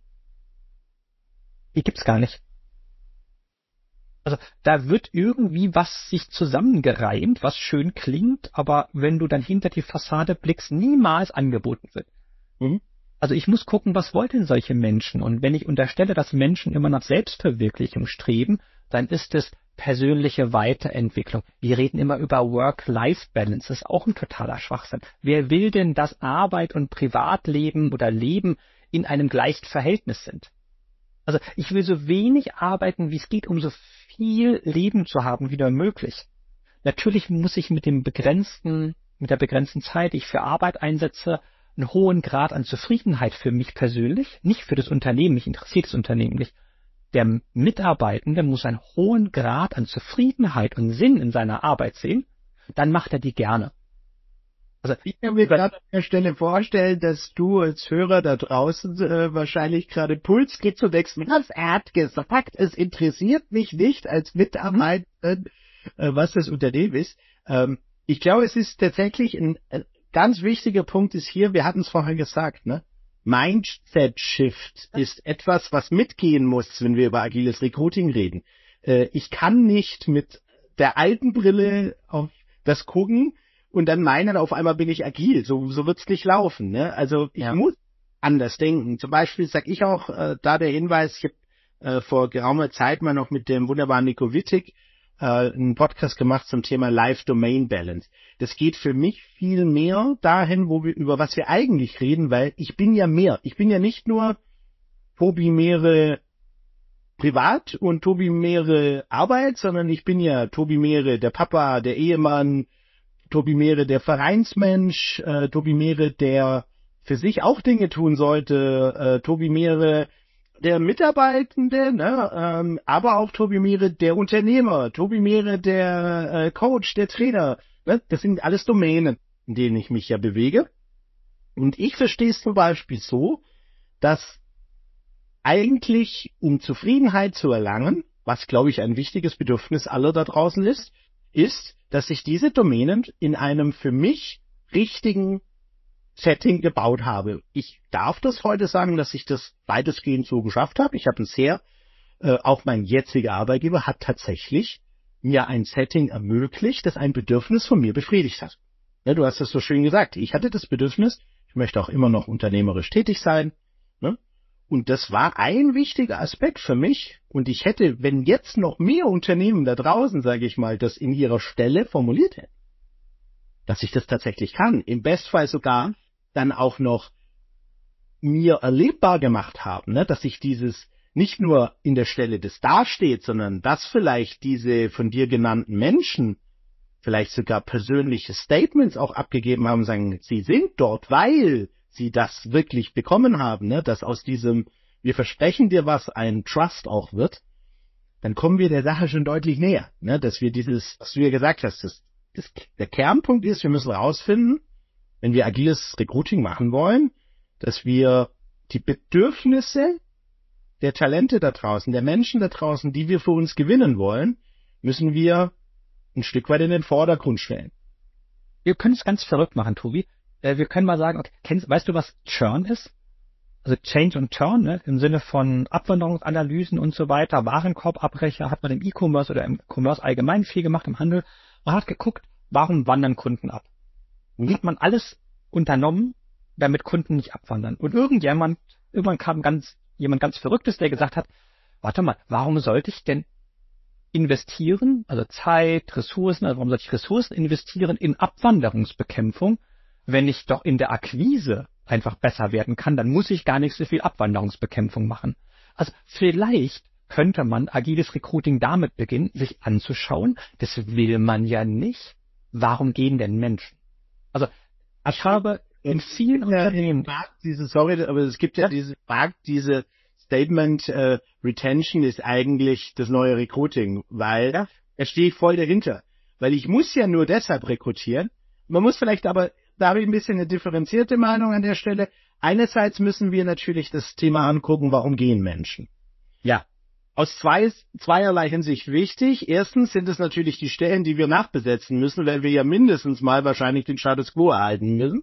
die gibt's gar nicht. Also da wird irgendwie was sich zusammengereimt, was schön klingt, aber wenn du dann hinter die Fassade blickst, niemals angeboten wird. Also ich muss gucken, was wollen denn solche Menschen? Und wenn ich unterstelle, dass Menschen immer nach Selbstverwirklichung streben, dann ist es persönliche Weiterentwicklung. Wir reden immer über Work-Life-Balance. Das ist auch ein totaler Schwachsinn. Wer will denn, dass Arbeit und Privatleben oder Leben in einem gleichen Verhältnis sind? Also ich will so wenig arbeiten, wie es geht, um so viel Leben zu haben wie nur möglich. Natürlich muss ich mit dem begrenzten mit der begrenzten Zeit, die ich für Arbeit einsetze, einen hohen Grad an Zufriedenheit für mich persönlich, nicht für das Unternehmen, mich interessiert das Unternehmen nicht. Der Mitarbeitende muss einen hohen Grad an Zufriedenheit und Sinn in seiner Arbeit sehen, dann macht er die gerne. Also ich kann mir gerade an der Stelle vorstellen, dass du als Hörer da draußen wahrscheinlich gerade Puls geht und denkst, was er hat gesagt, es interessiert mich nicht als Mitarbeiter, was das Unternehmen ist. Ich glaube, es ist tatsächlich ein ganz wichtiger Punkt ist hier, wir hatten es vorhin gesagt, ne? Mindset-Shift ist etwas, was mitgehen muss, wenn wir über agiles Recruiting reden. Ich kann nicht mit der alten Brille auf das gucken und dann meinen, auf einmal bin ich agil. So wird's nicht laufen. Ne? Also ich muss anders denken. Zum Beispiel sage ich auch, da der Hinweis, ich habe vor geraumer Zeit mal noch mit dem wunderbaren Nico Wittig einen Podcast gemacht zum Thema Life-Domain-Balance. Das geht für mich viel mehr dahin, über was wir eigentlich reden, weil ich bin ja mehr. Ich bin ja nicht nur Tobi Mehre privat und Tobi Mehre Arbeit, sondern ich bin ja Tobi Mehre der Papa, der Ehemann, Tobi Mehre der Vereinsmensch, Tobi Mehre der für sich auch Dinge tun sollte, Tobi Mehre der Mitarbeitende, ne, aber auch Tobi Mehre der Unternehmer, Tobi Mehre der Coach, der Trainer. Ne? Das sind alles Domänen, in denen ich mich ja bewege. Und ich verstehe es zum Beispiel so, dass eigentlich, um Zufriedenheit zu erlangen, was, glaube ich, ein wichtiges Bedürfnis aller da draußen ist, dass ich diese Domänen in einem für mich richtigen Setting gebaut habe. Ich darf das heute sagen, dass ich das weitestgehend so geschafft habe. Ich habe auch mein jetziger Arbeitgeber hat tatsächlich mir ein Setting ermöglicht, das ein Bedürfnis von mir befriedigt hat. Ja, du hast das so schön gesagt. Ich hatte das Bedürfnis, ich möchte auch immer noch unternehmerisch tätig sein. Ne? Und das war ein wichtiger Aspekt für mich. Und ich hätte, wenn jetzt noch mehr Unternehmen da draußen, sage ich mal, das in ihrer Stelle formuliert hätten, dass ich das tatsächlich kann, im Bestfall sogar dann auch noch mir erlebbar gemacht haben, ne? Dass ich dieses nicht nur in der Stelle des dasteht, sondern dass vielleicht diese von dir genannten Menschen vielleicht sogar persönliche Statements auch abgegeben haben und sagen, sie sind dort, weil sie das wirklich bekommen haben, ne? Dass aus diesem, wir versprechen dir was, ein Trust auch wird, dann kommen wir der Sache schon deutlich näher, ne? Dass wir dieses, was du ja gesagt hast, der Kernpunkt ist, wir müssen herausfinden, wenn wir agiles Recruiting machen wollen, dass wir die Bedürfnisse der Talente da draußen, der Menschen da draußen, die wir für uns gewinnen wollen, müssen wir ein Stück weit in den Vordergrund stellen. Wir können es ganz verrückt machen, Tobi. Wir können mal sagen, okay, weißt du, was Churn ist? Also Change und Churn, ne? Im Sinne von Abwanderungsanalysen und so weiter, Warenkorbabbrecher hat man im E-Commerce oder im Commerce allgemein viel gemacht, im Handel. Man hat geguckt, warum wandern Kunden ab? Und hat man alles unternommen, damit Kunden nicht abwandern. Und irgendwann kam jemand ganz Verrücktes, der gesagt hat, warte mal, warum sollte ich denn investieren, also Zeit, Ressourcen, also warum sollte ich Ressourcen investieren in Abwanderungsbekämpfung, wenn ich doch in der Akquise einfach besser werden kann, dann muss ich gar nicht so viel Abwanderungsbekämpfung machen. Also vielleicht könnte man agiles Recruiting damit beginnen, sich anzuschauen, das will man ja nicht. Warum gehen denn Menschen? Also ich habe in vielen Unternehmen... aber es gibt ja diese Statement, Retention ist eigentlich das neue Recruiting, weil da stehe ich voll dahinter. Weil ich muss ja nur deshalb rekrutieren. Man muss vielleicht aber, da habe ich ein bisschen eine differenzierte Meinung an der Stelle. Einerseits müssen wir natürlich das Thema angucken, warum gehen Menschen? Ja. Aus zweierlei Hinsicht wichtig. Erstens sind es natürlich die Stellen, die wir nachbesetzen müssen, weil wir ja mindestens mal wahrscheinlich den Status quo erhalten müssen.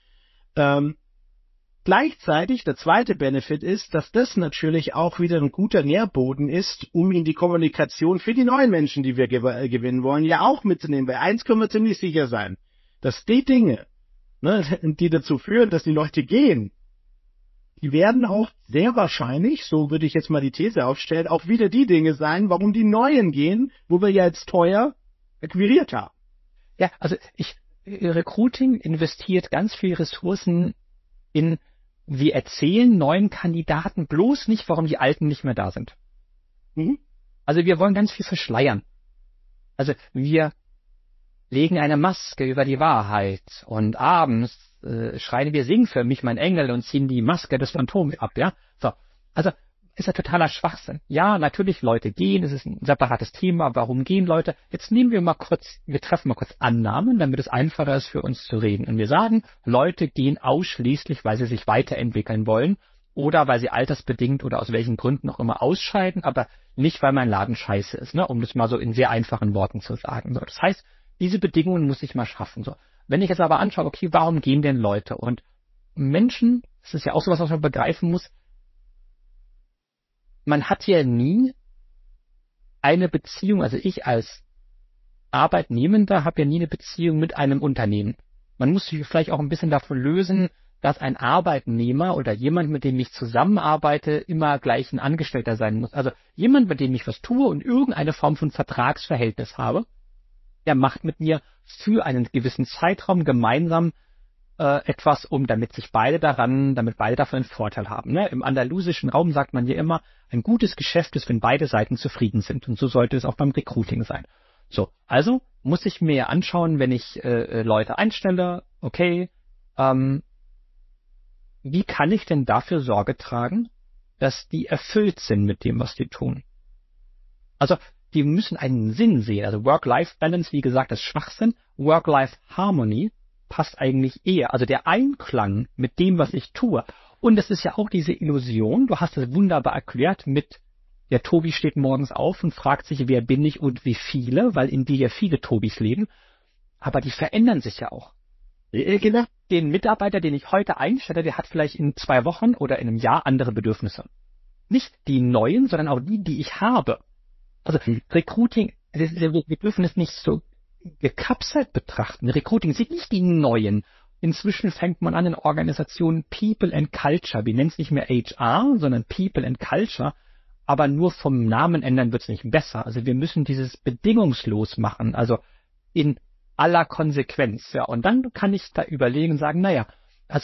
Gleichzeitig, der zweite Benefit ist, dass das natürlich auch wieder ein guter Nährboden ist, um in die Kommunikation für die neuen Menschen, die wir gewinnen wollen, ja auch mitzunehmen. Bei eins können wir ziemlich sicher sein, dass die Dinge, ne, die dazu führen, dass die Leute gehen, die werden auch sehr wahrscheinlich, so würde ich jetzt mal die These aufstellen, auch wieder die Dinge sein, warum die Neuen gehen, wo wir ja jetzt teuer akquiriert haben. Ja, also Recruiting investiert ganz viel Ressourcen in, wir erzählen neuen Kandidaten bloß nicht, warum die Alten nicht mehr da sind. Also wir wollen ganz viel verschleiern. Also wir legen eine Maske über die Wahrheit und abends schreien wir, sing für mich, mein Engel, und ziehen die Maske des Phantoms ab, ja. So, also ist ja totaler Schwachsinn. Ja, natürlich, Leute gehen, es ist ein separates Thema, warum gehen Leute? Jetzt nehmen wir treffen mal kurz Annahmen, damit es einfacher ist für uns zu reden. Und wir sagen, Leute gehen ausschließlich, weil sie sich weiterentwickeln wollen oder weil sie altersbedingt oder aus welchen Gründen auch immer ausscheiden, aber nicht, weil mein Laden scheiße ist, ne? Um das mal so in sehr einfachen Worten zu sagen. So, das heißt, diese Bedingungen muss ich mal schaffen. So, wenn ich jetzt aber anschaue, okay, warum gehen denn Leute? Und Menschen, das ist ja auch sowas, was man begreifen muss, man hat ja nie eine Beziehung, also ich als Arbeitnehmender habe ja nie eine Beziehung mit einem Unternehmen. Man muss sich vielleicht auch ein bisschen davon lösen, dass ein Arbeitnehmer oder jemand, mit dem ich zusammenarbeite, immer gleich ein Angestellter sein muss. Also jemand, mit dem ich was tue und irgendeine Form von Vertragsverhältnis habe, der macht mit mir für einen gewissen Zeitraum gemeinsam etwas, damit beide davon einen Vorteil haben. Ne? Im andalusischen Raum sagt man ja immer, ein gutes Geschäft ist, wenn beide Seiten zufrieden sind. Und so sollte es auch beim Recruiting sein. So, also muss ich mir anschauen, wenn ich Leute einstelle, okay, wie kann ich denn dafür Sorge tragen, dass die erfüllt sind mit dem, was die tun? Also, die müssen einen Sinn sehen. Also Work-Life-Balance, wie gesagt, ist Schwachsinn. Work-Life-Harmony passt eigentlich eher. Also der Einklang mit dem, was ich tue. Und es ist ja auch diese Illusion, du hast es wunderbar erklärt mit, der Tobi steht morgens auf und fragt sich, wer bin ich und wie viele, weil in dir ja viele Tobis leben. Aber die verändern sich ja auch. Genau. Den Mitarbeiter, den ich heute einstelle, der hat vielleicht in 2 Wochen oder in einem Jahr andere Bedürfnisse. Nicht die neuen, sondern auch die ich habe. Also Recruiting, wir dürfen es nicht so gekapselt betrachten. Recruiting sind nicht die neuen. Inzwischen fängt man an in Organisationen People and Culture. Wir nennen es nicht mehr HR, sondern People and Culture. Aber nur vom Namen ändern wird es nicht besser. Also wir müssen dieses bedingungslos machen. Also in aller Konsequenz. Ja, und dann kann ich da überlegen und sagen, naja, also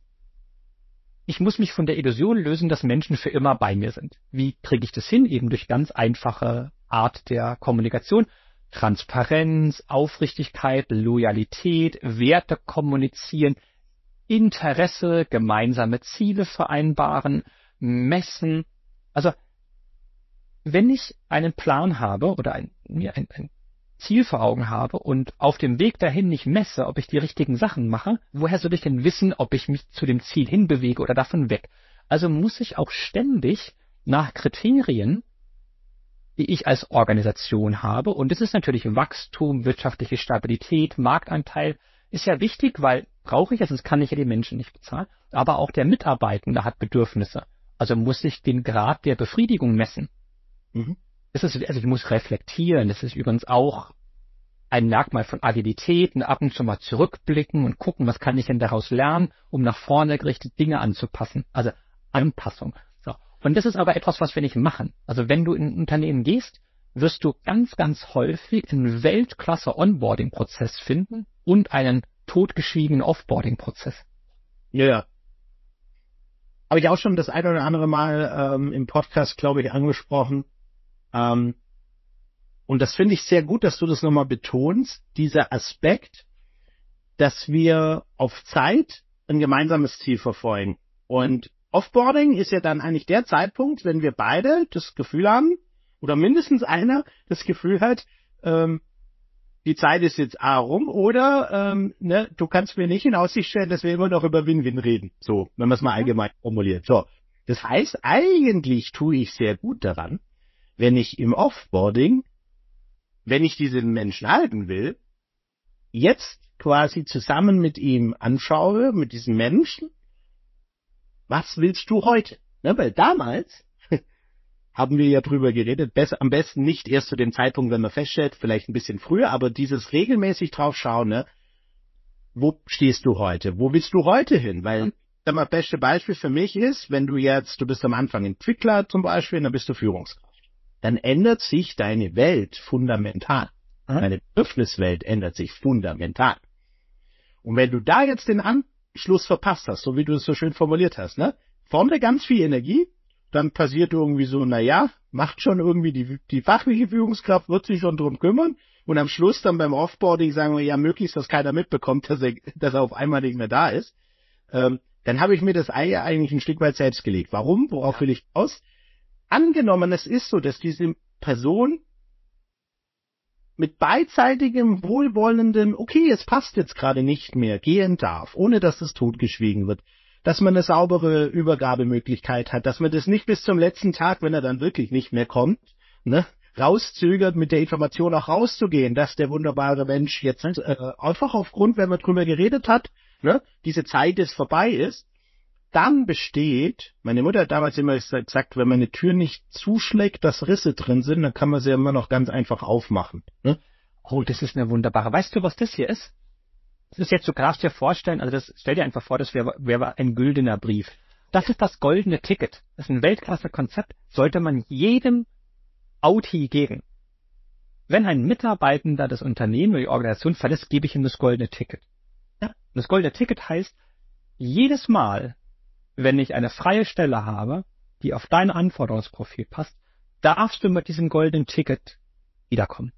ich muss mich von der Illusion lösen, dass Menschen für immer bei mir sind. Wie kriege ich das hin? Eben durch ganz einfache Art der Kommunikation. Transparenz, Aufrichtigkeit, Loyalität, Werte kommunizieren, Interesse, gemeinsame Ziele vereinbaren, messen. Also, wenn ich einen Plan habe oder ein Ziel vor Augen habe und auf dem Weg dahin nicht messe, ob ich die richtigen Sachen mache, woher soll ich denn wissen, ob ich mich zu dem Ziel hinbewege oder davon weg? Also muss ich auch ständig nach Kriterien, die ich als Organisation habe, und das ist natürlich Wachstum, wirtschaftliche Stabilität, Marktanteil, ist ja wichtig, weil brauche ich, sonst kann ich ja die Menschen nicht bezahlen, aber auch der Mitarbeitende hat Bedürfnisse. Also muss ich den Grad der Befriedigung messen. Mhm. Also ich muss reflektieren. Das ist übrigens auch ein Merkmal von Agilität, und ab und zu mal zurückblicken und gucken, was kann ich denn daraus lernen, um nach vorne gerichtet Dinge anzupassen. Also Anpassung. So. Und das ist aber etwas, was wir nicht machen. Also wenn du in ein Unternehmen gehst, wirst du ganz, ganz häufig einen Weltklasse-Onboarding-Prozess finden und einen totgeschwiegenen Offboarding-Prozess. Ja. Habe ich auch schon das eine oder andere Mal im Podcast, glaube ich, angesprochen. Und das finde ich sehr gut, dass du das nochmal betonst, dieser Aspekt, dass wir auf Zeit ein gemeinsames Ziel verfolgen. Und Offboarding ist ja dann eigentlich der Zeitpunkt, wenn wir beide das Gefühl haben, oder mindestens einer das Gefühl hat, die Zeit ist jetzt rum, oder du kannst mir nicht in Aussicht stellen, dass wir immer noch über Win-Win reden. So, wenn man es mal allgemein formuliert. So, das heißt, eigentlich tue ich sehr gut daran, wenn ich im Offboarding, wenn ich diesen Menschen halten will, jetzt quasi zusammen mit ihm anschaue, mit diesem Menschen, was willst du heute? Ne, weil damals haben wir ja drüber geredet, am besten nicht erst zu dem Zeitpunkt, wenn man feststellt, vielleicht ein bisschen früher, aber dieses regelmäßig drauf schauen, ne, wo stehst du heute? Wo willst du heute hin? Weil, das beste Beispiel für mich ist, wenn du bist am Anfang Entwickler zum Beispiel, dann bist du Führungskraft. Dann ändert sich deine Welt fundamental. Deine Bedürfniswelt ändert sich fundamental. Und wenn du da jetzt den Anschluss verpasst hast, so wie du es so schön formuliert hast, ne, vorne ganz viel Energie, dann passiert irgendwie so, macht schon irgendwie die fachliche Führungskraft, wird sich schon drum kümmern. Und am Schluss dann beim Offboarding sagen wir, ja, möglichst, dass keiner mitbekommt, dass er auf einmal nicht mehr da ist. Dann habe ich mir das Ei eigentlich ein Stück weit selbst gelegt. Warum? Worauf will ich aus? Angenommen, es ist so, dass diese Person mit beidseitigem, wohlwollendem, okay, es passt jetzt gerade nicht mehr, gehen darf, ohne dass es totgeschwiegen wird, dass man eine saubere Übergabemöglichkeit hat, dass man das nicht bis zum letzten Tag, wenn er dann wirklich nicht mehr kommt, ne, rauszögert, mit der Information auch rauszugehen, dass der wunderbare Mensch jetzt einfach aufgrund, wenn man drüber geredet hat, ne, diese Zeit jetzt vorbei ist, dann besteht, meine Mutter hat damals immer gesagt, wenn man eine Tür nicht zuschlägt, dass Risse drin sind, dann kann man sie immer noch ganz einfach aufmachen. Ne? Oh, das ist eine wunderbare. Weißt du, was das hier ist? Das ist jetzt, du darfst dir vorstellen, also stell dir einfach vor, das wäre ein güldener Brief. Das ist das goldene Ticket. Das ist ein Weltklasse-Konzept, sollte man jedem Auti geben. Wenn ein Mitarbeitender das Unternehmen oder die Organisation verlässt, gebe ich ihm das goldene Ticket. Ja? Und das goldene Ticket heißt, jedes Mal, wenn ich eine freie Stelle habe, die auf dein Anforderungsprofil passt, darfst du mit diesem goldenen Ticket wiederkommen.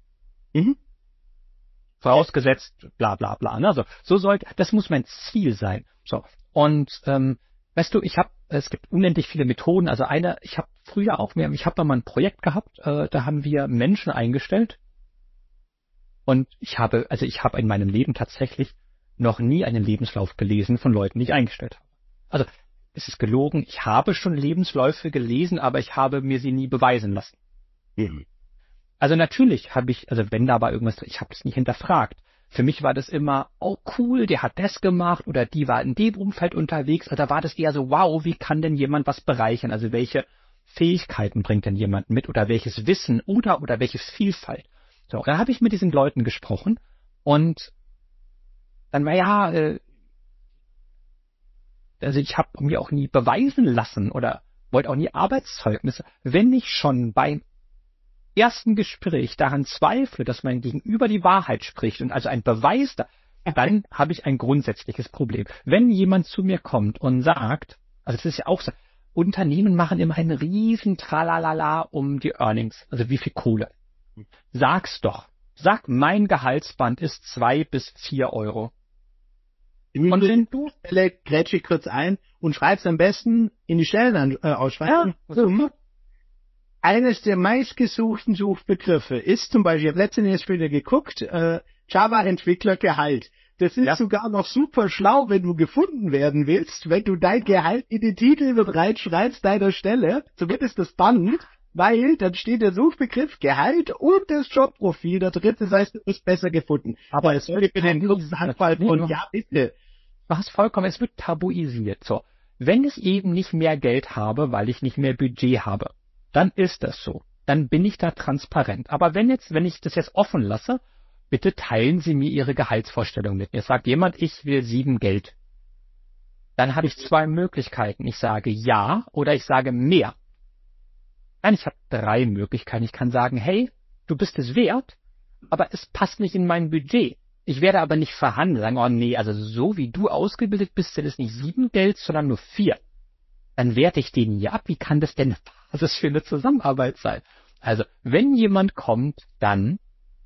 Vorausgesetzt, bla bla bla. Also das muss mein Ziel sein. So. Und weißt du, es gibt unendlich viele Methoden. Also ich habe früher auch ich habe da mal ein Projekt gehabt, da haben wir Menschen eingestellt. Und ich habe in meinem Leben tatsächlich noch nie einen Lebenslauf gelesen von Leuten, die ich eingestellt habe. Also es ist gelogen, ich habe schon Lebensläufe gelesen, aber ich habe mir sie nie beweisen lassen. Also natürlich wenn da war irgendwas drin, ich habe es nicht hinterfragt. Für mich war das immer, oh cool, der hat das gemacht oder die war in dem Umfeld unterwegs. Also da war das eher so, wow, wie kann denn jemand was bereichern? Also welche Fähigkeiten bringt denn jemand mit oder welches Wissen oder welche Vielfalt? So, da habe ich mit diesen Leuten gesprochen und dann war also ich habe mir auch nie beweisen lassen oder wollte auch nie Arbeitszeugnisse. Wenn ich schon beim ersten Gespräch daran zweifle, dass mein Gegenüber die Wahrheit spricht und also ein Beweis dann habe ich ein grundsätzliches Problem. Wenn jemand zu mir kommt und sagt, also das ist ja auch so, Unternehmen machen immer einen riesen Tralalala um die Earnings, also wie viel Kohle. Sag's doch. Sag, mein Gehaltsband ist 2 bis 4 Euro. Und wenn du grätsch ich kurz ein und schreibst am besten in die Stellenausschreibung. Ja. Eines der meistgesuchten Suchbegriffe ist zum Beispiel, ich habe letztens wieder geguckt, Java-Entwickler Gehalt. Das ist sogar noch super schlau, wenn du gefunden werden willst, wenn du dein Gehalt in den Titel mit reinschreibst deiner Stelle, zumindest das Band, weil dann steht der Suchbegriff Gehalt und das Jobprofil da drin, das heißt, du bist besser gefunden. Aber es sollte für den kurzen Handball von, ja bitte. Du hast vollkommen, es wird tabuisiert. So, wenn ich eben nicht mehr Geld habe, weil ich nicht mehr Budget habe, dann ist das so. Dann bin ich da transparent. Aber wenn ich das jetzt offen lasse, bitte teilen Sie mir Ihre Gehaltsvorstellung mit mir. Sagt jemand, ich will 7 Geld. Dann habe ich 2 Möglichkeiten. Ich sage ja oder ich sage mehr. Nein, ich habe 3 Möglichkeiten. Ich kann sagen, hey, du bist es wert, aber es passt nicht in mein Budget. Ich werde aber nicht verhandeln, sagen, oh nee, also so wie du ausgebildet bist, sind es nicht 7 Geld, sondern nur 4. Dann werte ich den hier ab. Wie kann das denn, was ist für eine Zusammenarbeit sein? Also, wenn jemand kommt, dann,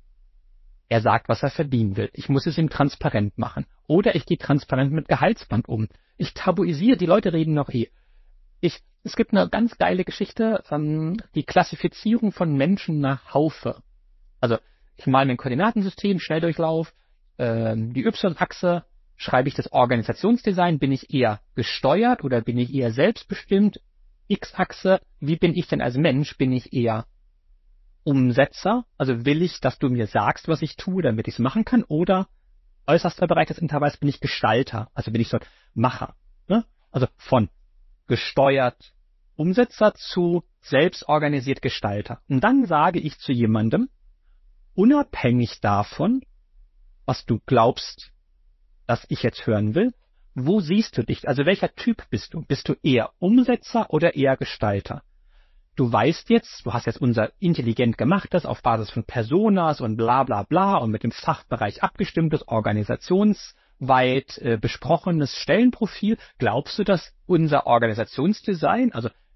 er sagt, was er verdienen will. Ich muss es ihm transparent machen. Oder ich gehe transparent mit Gehaltsband um. Ich tabuisiere, die Leute reden noch Es gibt eine ganz geile Geschichte, die Klassifizierung von Menschen nach Haufe. Also, ich male ein Koordinatensystem, Schnelldurchlauf, die Y-Achse, schreibe ich das Organisationsdesign, bin ich eher gesteuert oder bin ich eher selbstbestimmt? X-Achse, wie bin ich denn als Mensch? Bin ich eher Umsetzer? Also will ich, dass du mir sagst, was ich tue, damit ich es machen kann? Oder äußerster Bereich des Intervalls bin ich Gestalter, also bin ich so ein Macher. Ne? Also von gesteuert Umsetzer zu selbstorganisiert Gestalter. Und dann sage ich zu jemandem, unabhängig davon, was du glaubst, dass ich jetzt hören will, wo siehst du dich? Also welcher Typ bist du? Bist du eher Umsetzer oder eher Gestalter? Du weißt jetzt, du hast jetzt unser intelligent gemachtes auf Basis von Personas und bla bla bla und mit dem Fachbereich abgestimmtes, organisationsweit besprochenes Stellenprofil. Glaubst du, dass unser Organisationsdesign, also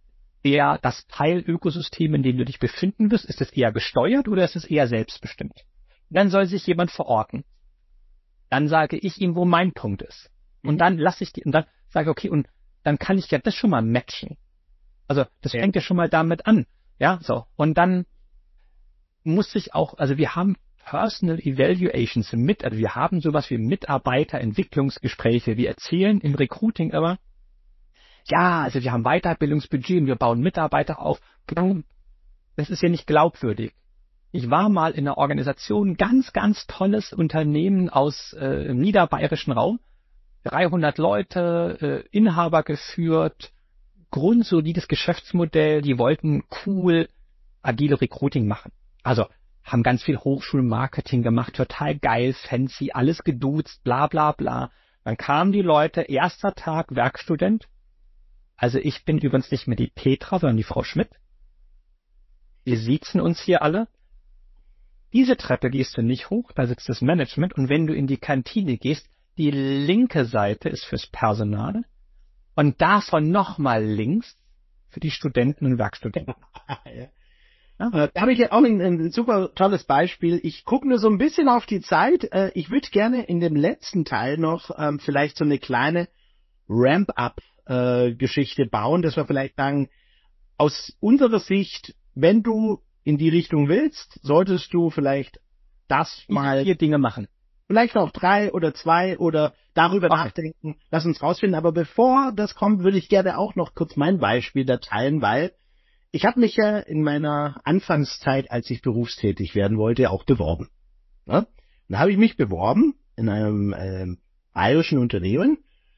eher das Teilökosystem, in dem du dich befinden wirst? Ist es eher gesteuert oder ist es eher selbstbestimmt? Dann soll sich jemand verorten. Dann sage ich ihm, wo mein Punkt ist. Und dann und dann sage ich, okay, und dann kann ich ja das schon mal matchen. Also das fängt ja schon mal damit an. Ja, so. Und dann muss ich auch, also wir haben Personal Evaluations also wir haben sowas wie Mitarbeiterentwicklungsgespräche. Wir erzählen im Recruiting immer, ja, also wir haben Weiterbildungsbudget und wir bauen Mitarbeiter auf. Das ist ja nicht glaubwürdig. Ich war mal in einer Organisation, ganz, ganz tolles Unternehmen aus im niederbayerischen Raum. 300 Leute, Inhaber geführt, grundsolides Geschäftsmodell, die wollten cool agile Recruiting machen. Also haben ganz viel Hochschulmarketing gemacht, total geil, fancy, alles geduzt, bla bla bla. Dann kamen die Leute, erster Tag Werkstudent. Also ich bin übrigens nicht mehr die Petra, sondern die Frau Schmidt. Wir siezen uns hier alle. Diese Treppe gehst du nicht hoch, da sitzt das Management. Und wenn du in die Kantine gehst, die linke Seite ist fürs Personal und davon nochmal links für die Studenten und Werkstudenten. Da habe ich ja auch ein super tolles Beispiel. Ich gucke nur so ein bisschen auf die Zeit. Ich würde gerne in dem letzten Teil noch vielleicht so eine kleine Ramp-up-Geschichte bauen, dass wir vielleicht sagen, aus unserer Sicht, wenn du in die Richtung willst, solltest du vielleicht das mal 4 Dinge machen. Vielleicht auch 3 oder 2 oder darüber nachdenken. Lass uns rausfinden. Aber bevor das kommt, würde ich gerne auch noch kurz mein Beispiel da teilen, weil ich habe mich ja in meiner Anfangszeit, als ich berufstätig werden wollte, auch beworben. Ja? Da habe ich mich beworben in einem bayerischen Unternehmen,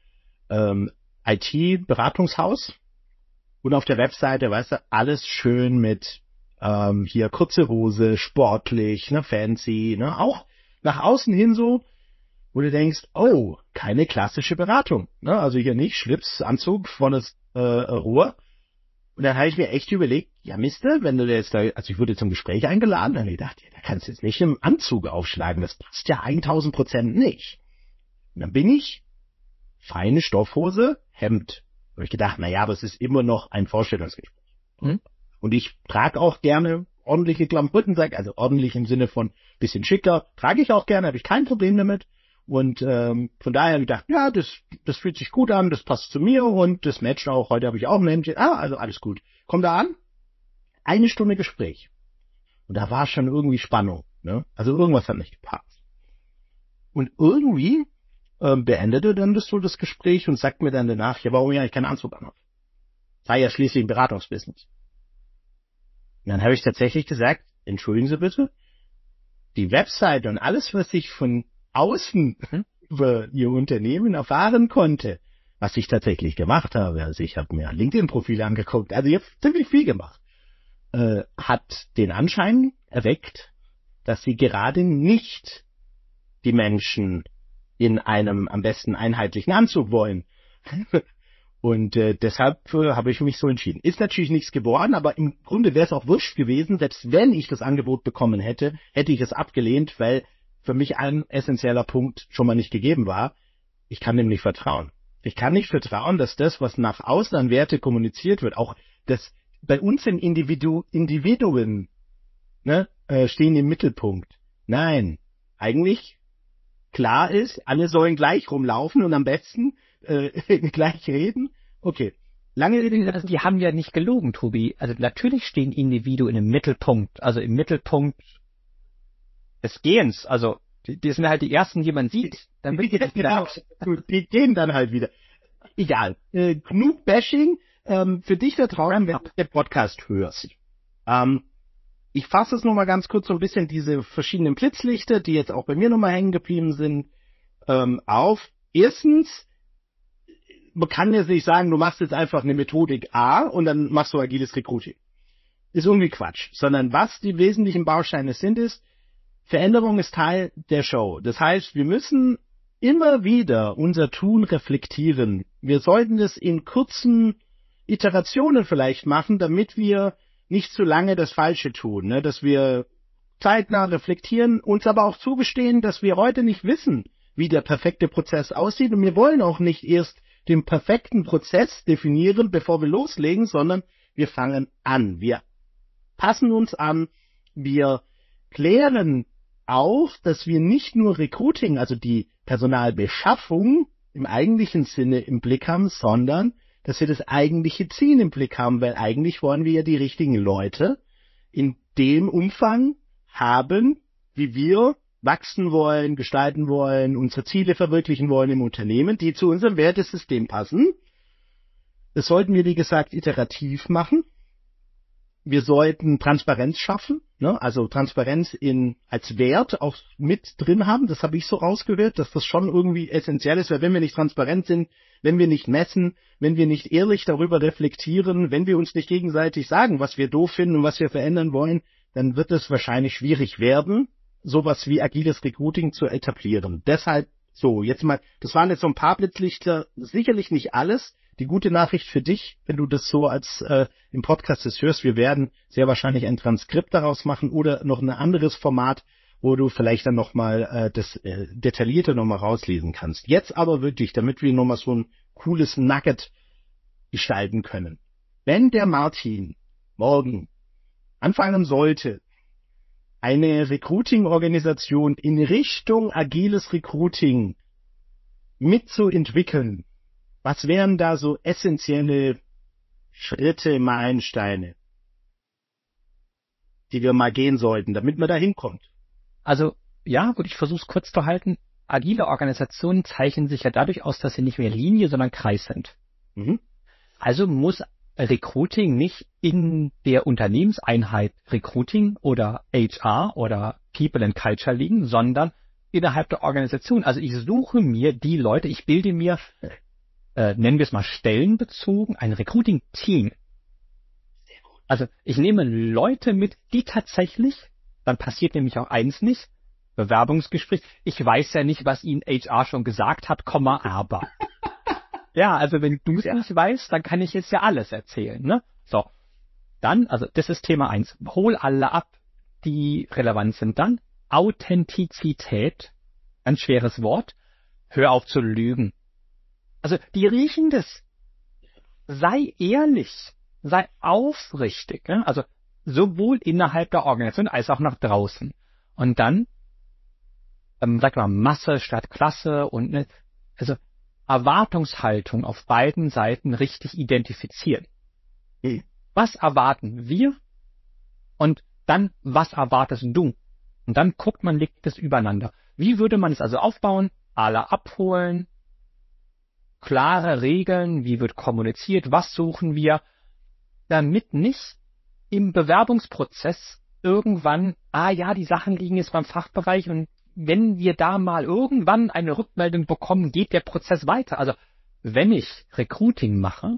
IT-Beratungshaus. Und auf der Webseite, weißt du, alles schön mit hier kurze Hose, sportlich, ne, fancy, ne, auch nach außen hin so, wo du denkst, oh, keine klassische Beratung, ne, also hier nicht Schlips, Anzug, volles Rohr. Und dann habe ich mir echt überlegt, ja Mister, wenn du jetzt da, also ich wurde zum Gespräch eingeladen, dann habe ich gedacht, ja, da kannst du jetzt nicht im Anzug aufschlagen, das passt ja 1000% nicht. Und dann bin ich, feine Stoffhose, Hemd. Da habe ich gedacht, naja, aber es ist immer noch ein Vorstellungsgespräch. Und ich trage auch gerne ordentliche Klamotten, also ordentlich im Sinne von bisschen schicker, trage ich auch gerne, habe ich kein Problem damit. Und von daher habe ich gedacht, ja, das fühlt sich gut an, das passt zu mir und das matcht auch. Heute habe ich auch ein Hemd. Also alles gut. Komm da an, 1 Stunde Gespräch. Und da war schon irgendwie Spannung. Ne? Also irgendwas hat nicht gepasst. Und irgendwie beendete dann das Gespräch und sagt mir dann danach, ja, warum ich eigentlich keinen Anzug anhabe. Sei ja schließlich ein Beratungsbusiness. Und dann habe ich tatsächlich gesagt, entschuldigen Sie bitte, die Webseite und alles, was ich von außen über Ihr Unternehmen erfahren konnte, was ich tatsächlich gemacht habe, also ich habe mir LinkedIn-Profile angeguckt, also ich habe ziemlich viel gemacht, hat den Anschein erweckt, dass Sie gerade nicht die Menschen in einem am besten einheitlichen Anzug wollen. Und deshalb habe ich mich so entschieden. Ist natürlich nichts geworden, aber im Grunde wäre es auch wurscht gewesen, selbst wenn ich das Angebot bekommen hätte, hätte ich es abgelehnt, weil für mich ein essentieller Punkt schon mal nicht gegeben war. Ich kann dem nicht vertrauen. Ich kann nicht vertrauen, dass das, was nach außen an Werte kommuniziert wird, auch das bei uns sind Individuen ne, stehen im Mittelpunkt. Nein, eigentlich klar ist, alle sollen gleich rumlaufen und am besten gleich reden. Okay. Lange Rede. Also die haben ja nicht gelogen, Tobi. Also natürlich stehen Individuen im Mittelpunkt. Also im Mittelpunkt des Gehens. Also die sind halt die Ersten, die man sieht. Dann wird die gehen dann halt wieder. Egal. Genug Bashing. Für dich da draußen, wenn du den Podcast hörst. Ich fasse es nur mal ganz kurz so ein bisschen, diese verschiedenen Blitzlichter, die jetzt auch bei mir nochmal hängen geblieben sind, auf. Erstens, man kann jetzt nicht sagen, du machst jetzt einfach eine Methodik A und dann machst du agiles Recruiting. Ist irgendwie Quatsch. Sondern was die wesentlichen Bausteine sind, ist, Veränderung ist Teil der Show. Das heißt, wir müssen immer wieder unser Tun reflektieren. Wir sollten es in kurzen Iterationen vielleicht machen, damit wir nicht zu lange das Falsche tun, ne? Dass wir zeitnah reflektieren, uns aber auch zugestehen, dass wir heute nicht wissen, wie der perfekte Prozess aussieht und wir wollen auch nicht erst den perfekten Prozess definieren, bevor wir loslegen, sondern wir fangen an. Wir passen uns an, wir klären auf, dass wir nicht nur Recruiting, also die Personalbeschaffung im eigentlichen Sinne im Blick haben, sondern dass wir das eigentliche Ziel im Blick haben, weil eigentlich wollen wir ja die richtigen Leute in dem Umfang haben, wie wir wachsen wollen, gestalten wollen, unsere Ziele verwirklichen wollen im Unternehmen, die zu unserem Wertesystem passen. Das sollten wir, wie gesagt, iterativ machen. Wir sollten Transparenz schaffen, ne? Also Transparenz als Wert auch mit drin haben. Das habe ich so rausgehört, dass das schon irgendwie essentiell ist, weil wenn wir nicht transparent sind, wenn wir nicht messen, wenn wir nicht ehrlich darüber reflektieren, wenn wir uns nicht gegenseitig sagen, was wir doof finden und was wir verändern wollen, dann wird es wahrscheinlich schwierig werden, sowas wie agiles Recruiting zu etablieren. Deshalb so, jetzt mal, das waren jetzt so ein paar Blitzlichter, sicherlich nicht alles. Die gute Nachricht für dich, wenn du das so als im Podcast das hörst, wir werden sehr wahrscheinlich ein Transkript daraus machen oder noch ein anderes Format, wo du vielleicht dann nochmal das Detaillierte nochmal rauslesen kannst. Jetzt aber wirklich, damit wir nochmal so ein cooles Nugget gestalten können. Wenn der Martin morgen anfangen sollte, eine Recruiting-Organisation in Richtung agiles Recruiting mitzuentwickeln, was wären da so essentielle Schritte, Meilensteine, die wir mal gehen sollten, damit man da hinkommt? Also, ja, gut, ich versuche es kurz zu halten. Agile Organisationen zeichnen sich ja dadurch aus, dass sie nicht mehr Linie, sondern Kreis sind. Mhm. Also muss Recruiting nicht in der Unternehmenseinheit Recruiting oder HR oder People and Culture liegen, sondern innerhalb der Organisation. Also ich suche mir die Leute, ich bilde mir, nennen wir es mal stellenbezogen, ein Recruiting-Team. Also ich nehme Leute mit, die tatsächlich, dann passiert nämlich auch eins nicht, Bewerbungsgespräch, ich weiß ja nicht, was Ihnen HR schon gesagt hat, aber. Ja, also wenn du es nicht weißt, dann kann ich jetzt ja alles erzählen, ne? So, dann, also das ist Thema 1. Hol alle ab, die relevant sind. Dann Authentizität, ein schweres Wort. Hör auf zu lügen. Also die riechen das. Sei ehrlich, sei aufrichtig, ne? Also sowohl innerhalb der Organisation als auch nach draußen. Und dann, sag mal, Masse statt Klasse und ne, also Erwartungshaltung auf beiden Seiten richtig identifizieren. Was erwarten wir? Und dann, was erwartest du? Und dann guckt man, legt es übereinander. Wie würde man es also aufbauen? Alle abholen, klare Regeln, wie wird kommuniziert, was suchen wir, damit nicht im Bewerbungsprozess irgendwann, die Sachen liegen jetzt beim Fachbereich und wenn wir da mal irgendwann eine Rückmeldung bekommen, geht der Prozess weiter. Also wenn ich Recruiting mache,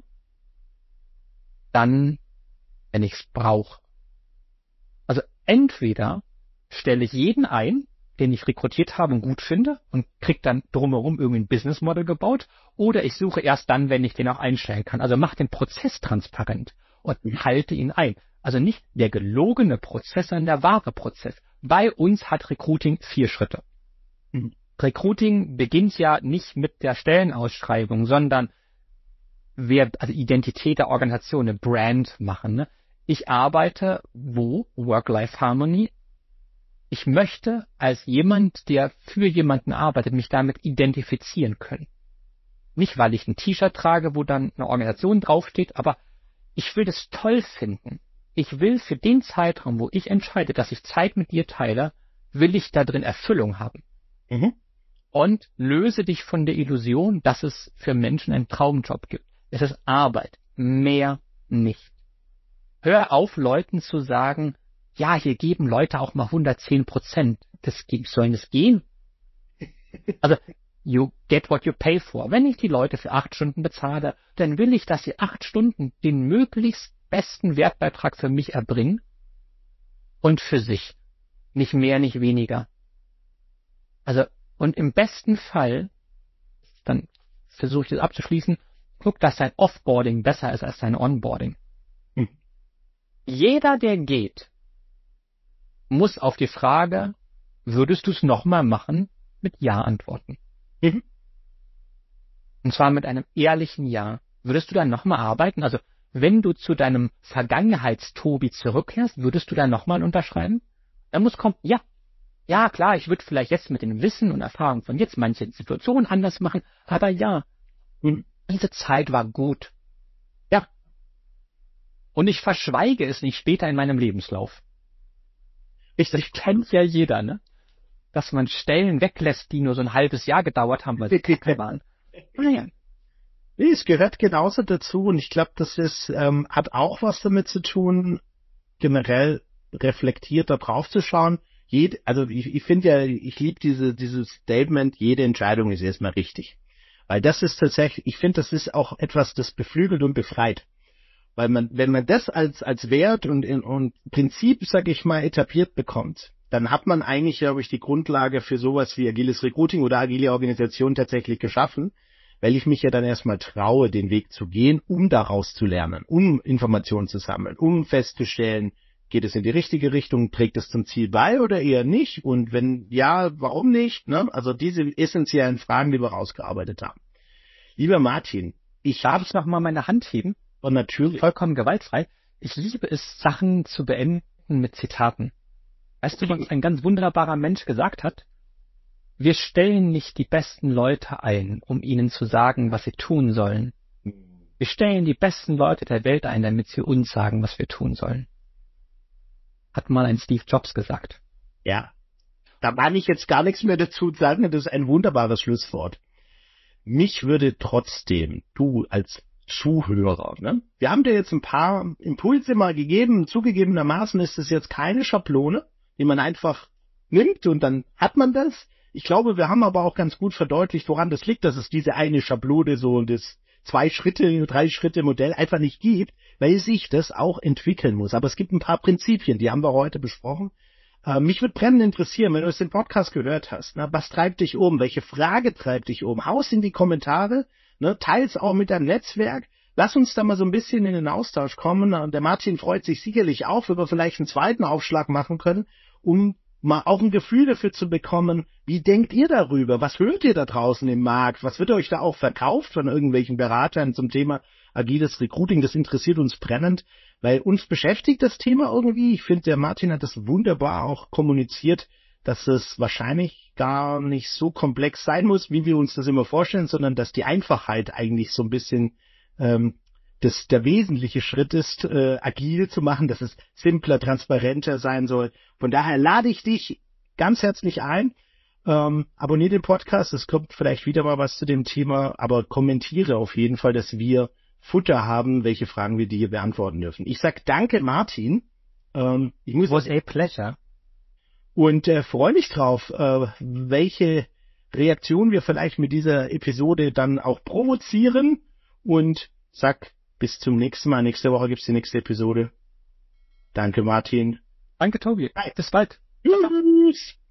dann, wenn ich es brauche. Also entweder stelle ich jeden ein, den ich rekrutiert habe und gut finde und kriege dann drumherum irgendwie ein Business Model gebaut, oder ich suche erst dann, wenn ich den auch einstellen kann. Also mach den Prozess transparent und halte ihn ein. Also nicht der gelogene Prozess, sondern der wahre Prozess. Bei uns hat Recruiting 4 Schritte. Recruiting beginnt ja nicht mit der Stellenausschreibung, sondern also Identität der Organisation, eine Brand machen. Ne? Ich arbeite Work-Life-Harmony. Ich möchte als jemand, der für jemanden arbeitet, mich damit identifizieren können. Nicht, weil ich ein T-Shirt trage, wo dann eine Organisation draufsteht, aber ich will das toll finden. Ich will für den Zeitraum, wo ich entscheide, dass ich Zeit mit dir teile, will ich da drin Erfüllung haben. Und löse dich von der Illusion, dass es für Menschen einen Traumjob gibt. Es ist Arbeit, mehr nicht. Hör auf, Leuten zu sagen, ja, hier geben Leute auch mal 110%. Sollen es gehen? Also, you get what you pay for. Wenn ich die Leute für 8 Stunden bezahle, dann will ich, dass sie 8 Stunden den möglichst besten Wertbeitrag für mich erbringen und für sich. Nicht mehr, nicht weniger. Also, und im besten Fall, dann versuche ich das abzuschließen, guck, dass dein Offboarding besser ist als dein Onboarding. Jeder, der geht, muss auf die Frage, würdest du es nochmal machen, mit Ja antworten. Und zwar mit einem ehrlichen Ja. Würdest du dann nochmal arbeiten? Also, wenn du zu deinem Vergangenheits-Tobi zurückkehrst, würdest du dann nochmal unterschreiben? Dann muss kommen, ja klar, ich würde vielleicht jetzt mit dem Wissen und Erfahrung von jetzt manche Situationen anders machen, aber ja, diese Zeit war gut. Ja. Und ich verschweige es nicht später in meinem Lebenslauf. Das kennt ja jeder, ne? Dass man Stellen weglässt, die nur so ein halbes Jahr gedauert haben, weil sie kacke waren. Naja. Nee, es gehört genauso dazu und ich glaube, das ist, hat auch was damit zu tun, generell reflektierter drauf zu schauen. Ich finde ja, ich liebe dieses Statement, jede Entscheidung ist erstmal richtig. Weil das ist tatsächlich, ich finde, das ist auch etwas, das beflügelt und befreit. Weil wenn man das als Wert und Prinzip, sag ich mal, etabliert bekommt, dann hat man eigentlich, glaube ich, die Grundlage für sowas wie agiles Recruiting oder agile Organisation tatsächlich geschaffen, weil ich mich ja dann erstmal traue, den Weg zu gehen, um daraus zu lernen, um Informationen zu sammeln, um festzustellen, geht es in die richtige Richtung, trägt es zum Ziel bei oder eher nicht? Und wenn ja, warum nicht? Ne? Also diese essentiellen Fragen, die wir rausgearbeitet haben. Lieber Martin, Darf ich noch mal meine Hand heben? Und natürlich. Vollkommen gewaltfrei. Ich liebe es, Sachen zu beenden mit Zitaten. Weißt du, was ein ganz wunderbarer Mensch gesagt hat? Wir stellen nicht die besten Leute ein, um ihnen zu sagen, was sie tun sollen. Wir stellen die besten Leute der Welt ein, damit sie uns sagen, was wir tun sollen. Hat mal ein Steve Jobs gesagt. Ja, da kann ich jetzt gar nichts mehr dazu sagen, das ist ein wunderbares Schlusswort. Mich würde trotzdem, du als Zuhörer, ne? Wir haben dir jetzt ein paar Impulse mal gegeben, zugegebenermaßen ist es jetzt keine Schablone, die man einfach nimmt und dann hat man das. Ich glaube, wir haben aber auch ganz gut verdeutlicht, woran das liegt, dass es diese eine Schablone, so das 2-Schritte-Modell einfach nicht gibt, weil sich das auch entwickeln muss. Aber es gibt ein paar Prinzipien, die haben wir heute besprochen. Mich würde brennend interessieren, wenn du es den Podcast gehört hast, ne, was treibt dich um? Welche Frage treibt dich um? Haus in die Kommentare, ne, teils auch mit deinem Netzwerk. Lass uns da mal so ein bisschen in den Austausch kommen. Und der Martin freut sich sicherlich auch, wenn wir vielleicht einen zweiten Aufschlag machen können, um mal auch ein Gefühl dafür zu bekommen, wie denkt ihr darüber? Was hört ihr da draußen im Markt? Was wird euch da auch verkauft von irgendwelchen Beratern zum Thema agiles Recruiting? Das interessiert uns brennend, weil uns beschäftigt das Thema irgendwie. Ich finde, der Martin hat das wunderbar auch kommuniziert, dass es wahrscheinlich gar nicht so komplex sein muss, wie wir uns das immer vorstellen, sondern dass die Einfachheit eigentlich so ein bisschen der wesentliche Schritt ist, agil zu machen, dass es simpler, transparenter sein soll. Von daher lade ich dich ganz herzlich ein. Abonniere den Podcast, es kommt vielleicht wieder mal was zu dem Thema, aber kommentiere auf jeden Fall, dass wir Futter haben, welche Fragen wir dir beantworten dürfen. Ich sag danke, Martin. It was a pleasure. Und freue mich drauf, welche Reaktion wir vielleicht mit dieser Episode dann auch provozieren. Und sag bis zum nächsten Mal. Nächste Woche gibt's die nächste Episode. Danke, Martin. Danke, Tobi. Bis bald. Tschüss.